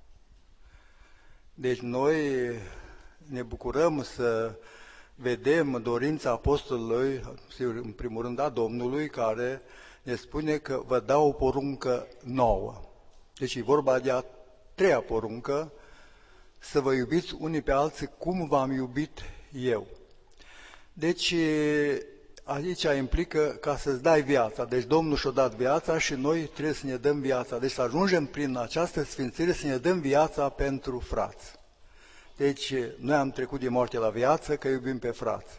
Deci noi ne bucurăm să vedem dorința apostolului, sigur, în primul rând a Domnului, care ne spune că vă dau o poruncă nouă. Deci e vorba de a treia poruncă, să vă iubiți unii pe alții cum v-am iubit eu. Deci aici implică ca să-ți dai viața. Deci Domnul și-a dat viața și noi trebuie să ne dăm viața. Deci să ajungem prin această sfințire să ne dăm viața pentru frați. Deci noi am trecut de moarte la viață că iubim pe frați.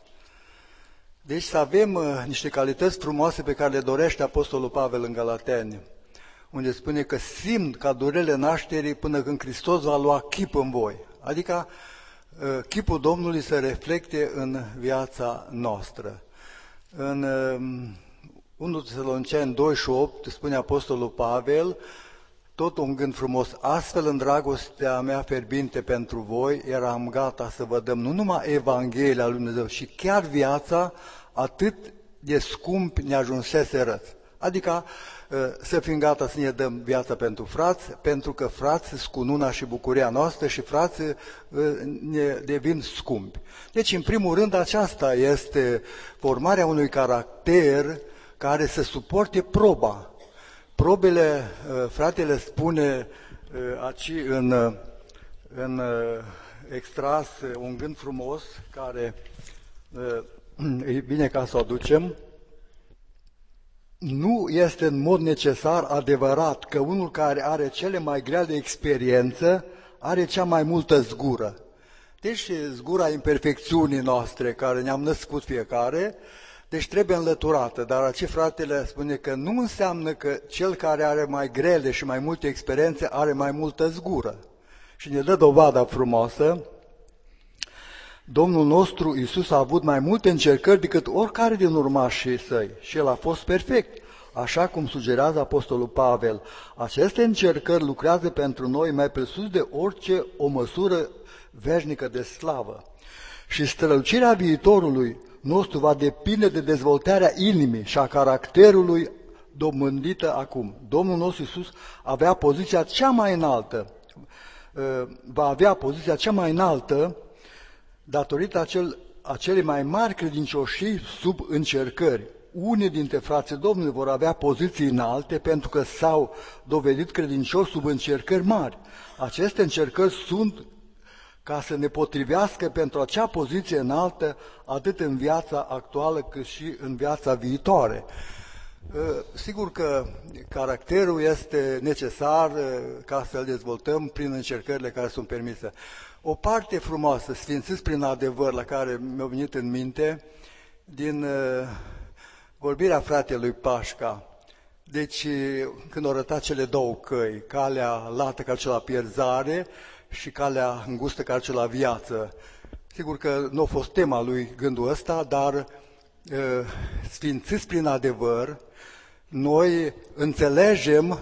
Deci să avem uh, niște calități frumoase pe care le dorește Apostolul Pavel în Galateni, unde spune că simt ca durerile nașterii până când Hristos va lua chip în voi. Adică chipul Domnului să reflecte în viața noastră. În unu Tesaloniceni doi și opt spune Apostolul Pavel, tot un gând frumos, astfel în dragostea mea fierbinte pentru voi eram gata să vă dăm nu numai Evanghelia lui Dumnezeu, ci chiar viața, atât de scump ne ajunsese. Adică să fim gata să ne dăm viața pentru frați, pentru că frați sunt cununa și bucuria noastră și frații ne devin scumpi. Deci, în primul rând, aceasta este formarea unui caracter care să suporte proba. Probele, fratele spune aici în, în extras un gând frumos care e bine ca să o aducem. Nu este în mod necesar adevărat că unul care are cele mai grele experiență are cea mai multă zgură. Deci zgura imperfecțiunii noastre care ne-am născut fiecare, deci trebuie înlăturată. Dar aici fratele spune că nu înseamnă că cel care are mai grele și mai multe experiențe are mai multă zgură. Și ne dă dovada frumoasă. Domnul nostru Iisus a avut mai multe încercări decât oricare din urmașii săi și El a fost perfect, așa cum sugerează Apostolul Pavel. Aceste încercări lucrează pentru noi mai presus de orice o măsură veșnică de slavă. Și strălucirea viitorului nostru va depinde de dezvoltarea inimii și a caracterului dobândită acum. Domnul nostru Iisus avea poziția cea mai înaltă, va avea poziția cea mai înaltă datorită acel, acelei mai mari credincioșii sub încercări. Unii dintre frații Domnului vor avea poziții înalte pentru că s-au dovedit credincioși sub încercări mari. Aceste încercări sunt ca să ne potrivească pentru acea poziție înaltă, atât în viața actuală cât și în viața viitoare. Sigur că caracterul este necesar ca să-l dezvoltăm prin încercările care sunt permise. O parte frumoasă, sfințiți prin adevăr, la care mi-a venit în minte, din uh, vorbirea fratelui Pașca. Deci, când au arătat cele două căi, calea lată care duce la pierzare și calea îngustă care duce la viață. Sigur că nu a fost tema lui gândul ăsta, dar uh, sfințiți prin adevăr, noi înțelegem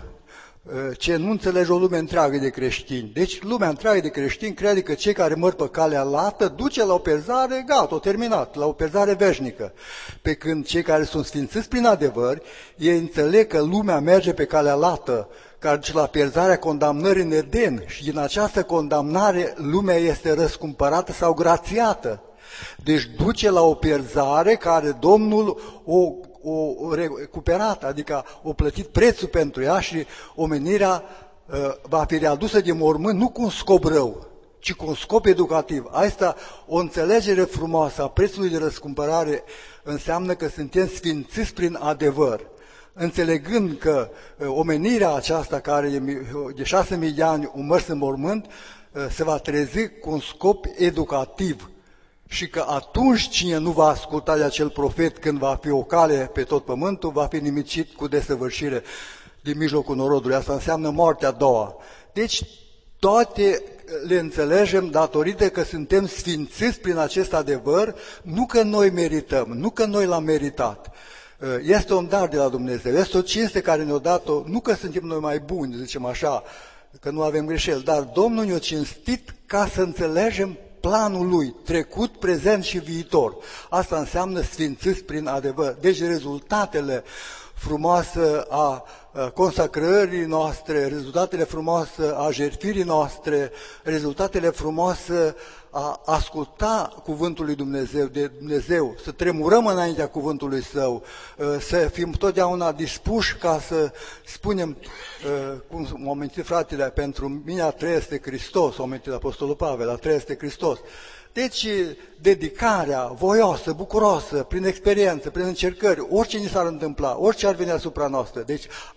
ce nu înțelege o lume întreagă de creștini. Deci lumea întreagă de creștini crede că cei care mor pe calea lată duce la o pierzare, gata, o terminat, la o pierzare veșnică. Pe când cei care sunt sfințiți prin adevăr, ei înțeleg că lumea merge pe calea lată, care duce la pierzarea condamnării în Eden și din această condamnare lumea este răscumpărată sau grațiată. Deci duce la o pierzare care Domnul o o recuperat, adică o plătit prețul pentru ea și omenirea uh, va fi readusă din mormânt nu cu un scop rău, ci cu un scop educativ. Asta, o înțelegere frumoasă a prețului de răscumpărare înseamnă că suntem sfințiți prin adevăr. Înțelegând că uh, omenirea aceasta care e de șase mii de ani a mers în mormânt uh, se va trezi cu un scop educativ. Și că atunci cine nu va asculta de acel profet când va fi o cale pe tot pământul, va fi nimicit cu desăvârșire din mijlocul norodului. Asta înseamnă moartea a doua. Deci toate le înțelegem datorită că suntem sfințiți prin acest adevăr, nu că noi merităm, nu că noi l-am meritat. Este un dar de la Dumnezeu, este o cinste care ne-a dat-o, nu că suntem noi mai buni, zicem așa, că nu avem greșeli, dar Domnul ne-a cinstit ca să înțelegem planul lui, trecut, prezent și viitor. Asta înseamnă sfințiți prin adevăr. Deci rezultatele frumoase a consacrării noastre, rezultatele frumoase a jertfirii noastre, rezultatele frumoase a asculta cuvântul lui Dumnezeu, de Dumnezeu, să tremurăm înaintea cuvântului Său, să fim totdeauna dispuși ca să spunem, cum m-a amintit fratele, pentru mine a trăi este Hristos, a amintit Apostolul Pavel, a trăi este Hristos. Deci, dedicarea voioasă, bucuroasă, prin experiență, prin încercări, orice ni s-ar întâmpla, orice ar veni asupra noastră. Deci,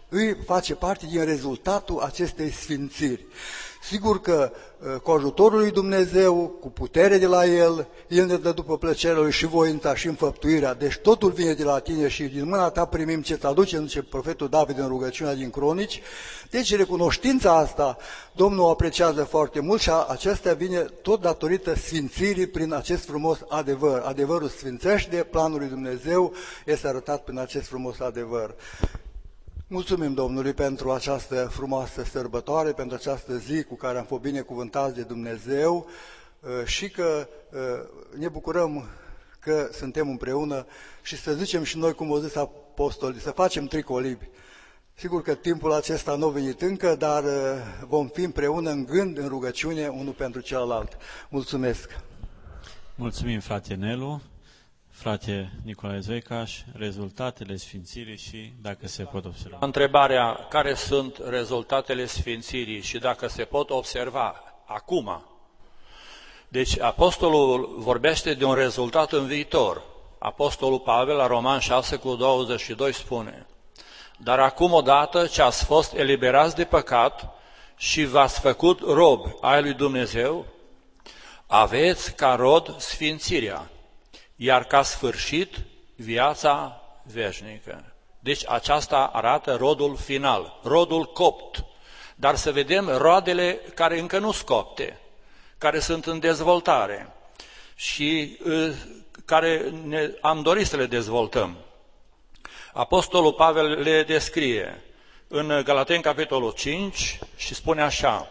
îi face parte din rezultatul acestei sfințiri. Sigur că cu ajutorul lui Dumnezeu, cu putere de la El, El ne dă după plăcerea Lui și voința și înfăptuirea. Deci totul vine de la Tine și din mâna Ta primim ce-ți aduce, zice profetul David în rugăciunea din Cronici. Deci recunoștința asta Domnul o apreciază foarte mult și aceasta vine tot datorită sfințirii prin acest frumos adevăr. Adevărul sfințește, planul lui Dumnezeu este arătat prin acest frumos adevăr. Mulțumim Domnului pentru această frumoasă sărbătoare, pentru această zi cu care am fost binecuvântați de Dumnezeu și că ne bucurăm că suntem împreună și să zicem și noi, cum au zis apostolii, să facem tricolibi. Sigur că timpul acesta nu a venit încă, dar vom fi împreună în gând, în rugăciune, unul pentru celălalt. Mulțumesc! Mulțumim, frate Nelu. Frate Nicolae Zoicaș, rezultatele sfințirii și dacă se pot observa. Întrebarea, care sunt rezultatele sfințirii și dacă se pot observa acum. Deci apostolul vorbește de un rezultat în viitor. Apostolul Pavel la Roman șase cu douăzeci și doi spune: dar acum odată ce ați fost eliberați de păcat și v-ați făcut rob ai lui Dumnezeu, aveți ca rod sfințirea, iar ca sfârșit viața veșnică. Deci aceasta arată rodul final, rodul copt. Dar să vedem roadele care încă nu scopte, care sunt în dezvoltare și uh, care ne, am dorit să le dezvoltăm. Apostolul Pavel le descrie în Galateni, capitolul cinci, și spune așa: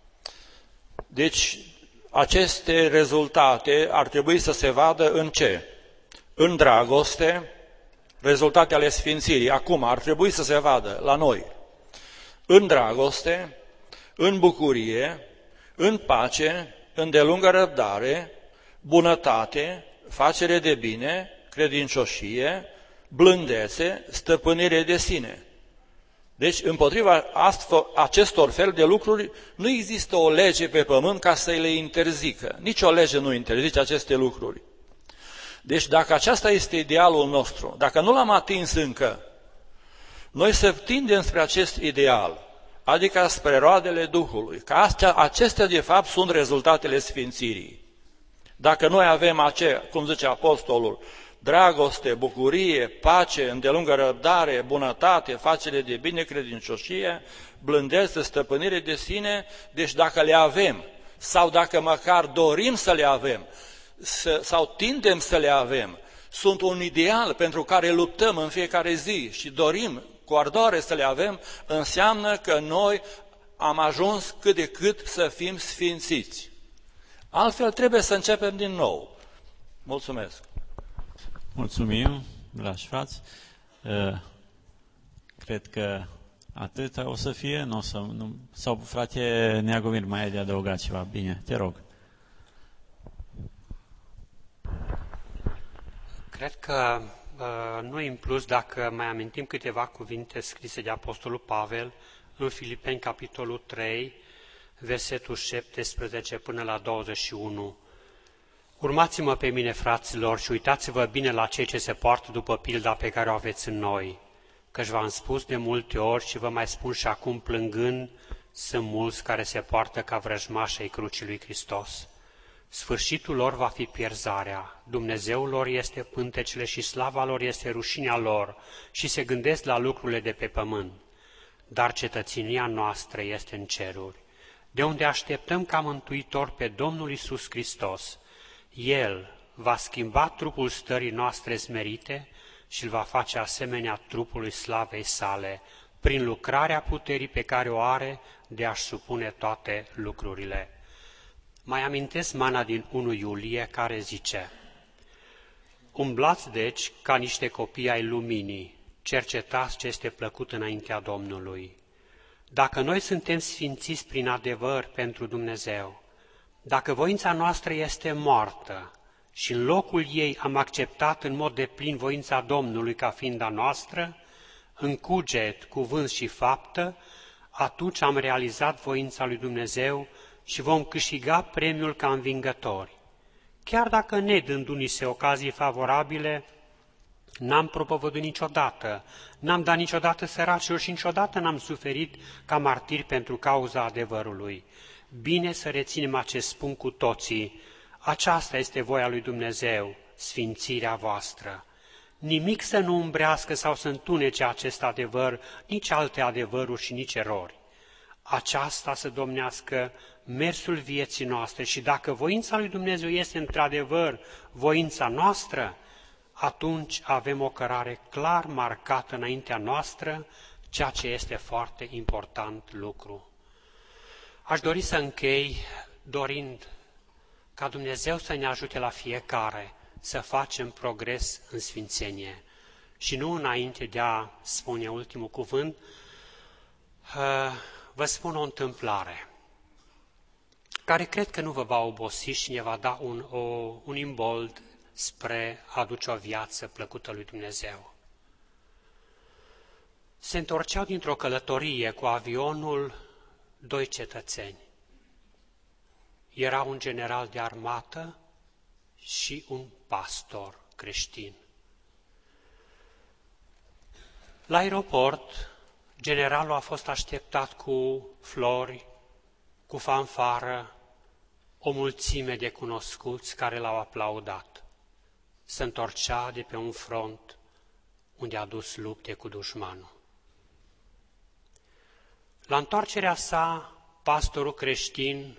deci aceste rezultate ar trebui să se vadă în ce? În dragoste, rezultate ale sfințirii. Acum ar trebui să se vadă la noi. În dragoste, în bucurie, în pace, în delungă răbdare, bunătate, facere de bine, credincioșie, blândețe, stăpânire de sine. Deci, împotriva acestor fel de lucruri, nu există o lege pe pământ ca să le interzică. Nici o lege nu interzice aceste lucruri. Deci, dacă aceasta este idealul nostru, dacă nu l-am atins încă, noi să tindem spre acest ideal, adică spre roadele Duhului, că acestea, de fapt, sunt rezultatele sfințirii. Dacă noi avem aceea, cum zice apostolul, dragoste, bucurie, pace, îndelungă răbdare, bunătate, facere de bine, credincioșie, blândețe, stăpânire de sine, deci dacă le avem, sau dacă măcar dorim să le avem, să, sau tindem să le avem, sunt un ideal pentru care luptăm în fiecare zi și dorim cu ardoare să le avem, înseamnă că noi am ajuns cât de cât să fim sfințiți. Altfel trebuie să începem din nou. Mulțumesc! Mulțumim, dragi frați. Cred că atât o să fie. Nu o să, nu, sau frate Neagomir, mai ai de adăugat ceva? Bine, te rog. Cred că nu în plus, dacă mai amintim câteva cuvinte scrise de Apostolul Pavel în Filipeni, capitolul trei, versetul șaptesprezece până la douăzeci și unu. Urmați-mă pe mine, fraților, și uitați-vă bine la cei ce se poartă după pilda pe care o aveți în noi, căci v-am spus de multe ori și vă mai spun și acum plângând, sunt mulți care se poartă ca vrăjmași ai crucii lui Hristos. Sfârșitul lor va fi pierzarea, Dumnezeul lor este pântecele și slava lor este rușinea lor și se gândesc la lucrurile de pe pământ. Dar cetățenia noastră este în ceruri, de unde așteptăm ca mântuitor pe Domnul Iisus Hristos. El va schimba trupul stării noastre smerite și îl va face asemenea trupului slavei sale, prin lucrarea puterii pe care o are de a-și supune toate lucrurile. Mai amintesc mana din unu iulie care zice: umblați deci ca niște copii ai luminii, cercetați ce este plăcut înaintea Domnului. Dacă noi suntem sfințiți prin adevăr pentru Dumnezeu, dacă voința noastră este moartă și în locul ei am acceptat în mod deplin voința Domnului ca fiind a noastră, în cuget, cuvânt și faptă, atunci am realizat voința lui Dumnezeu și vom câștiga premiul ca învingători. Chiar dacă ne dându-ni se ocazii favorabile, N-am propovăduit niciodată, n-am dat niciodată săracilor și niciodată n-am suferit ca martir pentru cauza adevărului. Bine să reținem acest spun cu toții. Aceasta este voia lui Dumnezeu, sfințirea voastră. Nimic să nu umbrească sau să întunece acest adevăr, nici alte adevăruri și nici erori. Aceasta să domnească mersul vieții noastre și dacă voința lui Dumnezeu este într-adevăr voința noastră, atunci avem o cărare clar marcată înaintea noastră, ceea ce este foarte important lucru. Aș dori să închei dorind ca Dumnezeu să ne ajute la fiecare să facem progres în sfințenie. Și nu înainte de a spune ultimul cuvânt, vă spun o întâmplare care cred că nu vă va obosi și ne va da un, o, un imbold spre a aduce o viață plăcută lui Dumnezeu. Se întorceau dintr-o călătorie cu avionul doi cetățeni. Era un general de armată și un pastor creștin. La aeroport, generalul a fost așteptat cu flori, cu fanfară, o mulțime de cunoscuți care l-au aplaudat. Se întorcea de pe un front unde a dus lupte cu dușmanul. La întoarcerea sa, pastorul creștin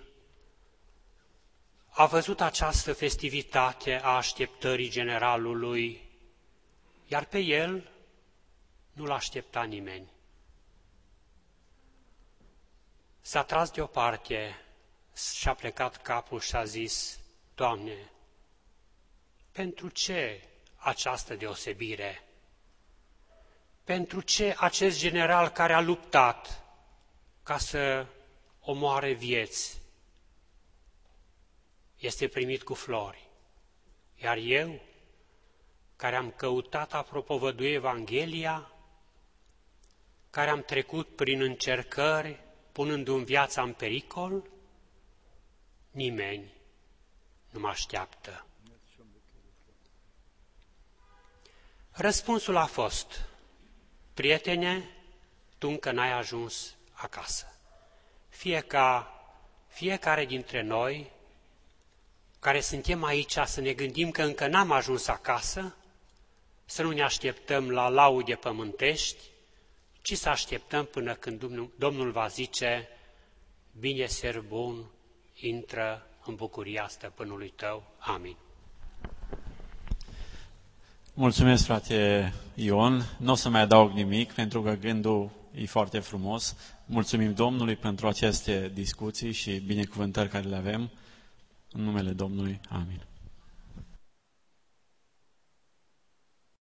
a văzut această festivitate a așteptării generalului, iar pe el nu l-aștepta nimeni. S-a tras deoparte și-a plecat capul și a zis, Doamne, pentru ce această deosebire? Pentru ce acest general care a luptat ca să omoare vieți este primit cu flori? Iar eu, care am căutat a propovădui Evanghelia, care am trecut prin încercări, punându-mi viața în pericol, nimeni nu mă așteaptă. Răspunsul a fost, prietene, tu încă n-ai ajuns acasă. Fie ca fiecare dintre noi, care suntem aici, să ne gândim că încă n-am ajuns acasă, să nu ne așteptăm la laude pământești, ci să așteptăm până când Domnul va zice, bine ser bun, intră în bucuria stăpânului tău. Amin. Mulțumesc, frate Ion. Nu o să mai adaug nimic, pentru că gândul e foarte frumos. Mulțumim Domnului pentru aceste discuții și binecuvântări care le avem. În numele Domnului. Amin.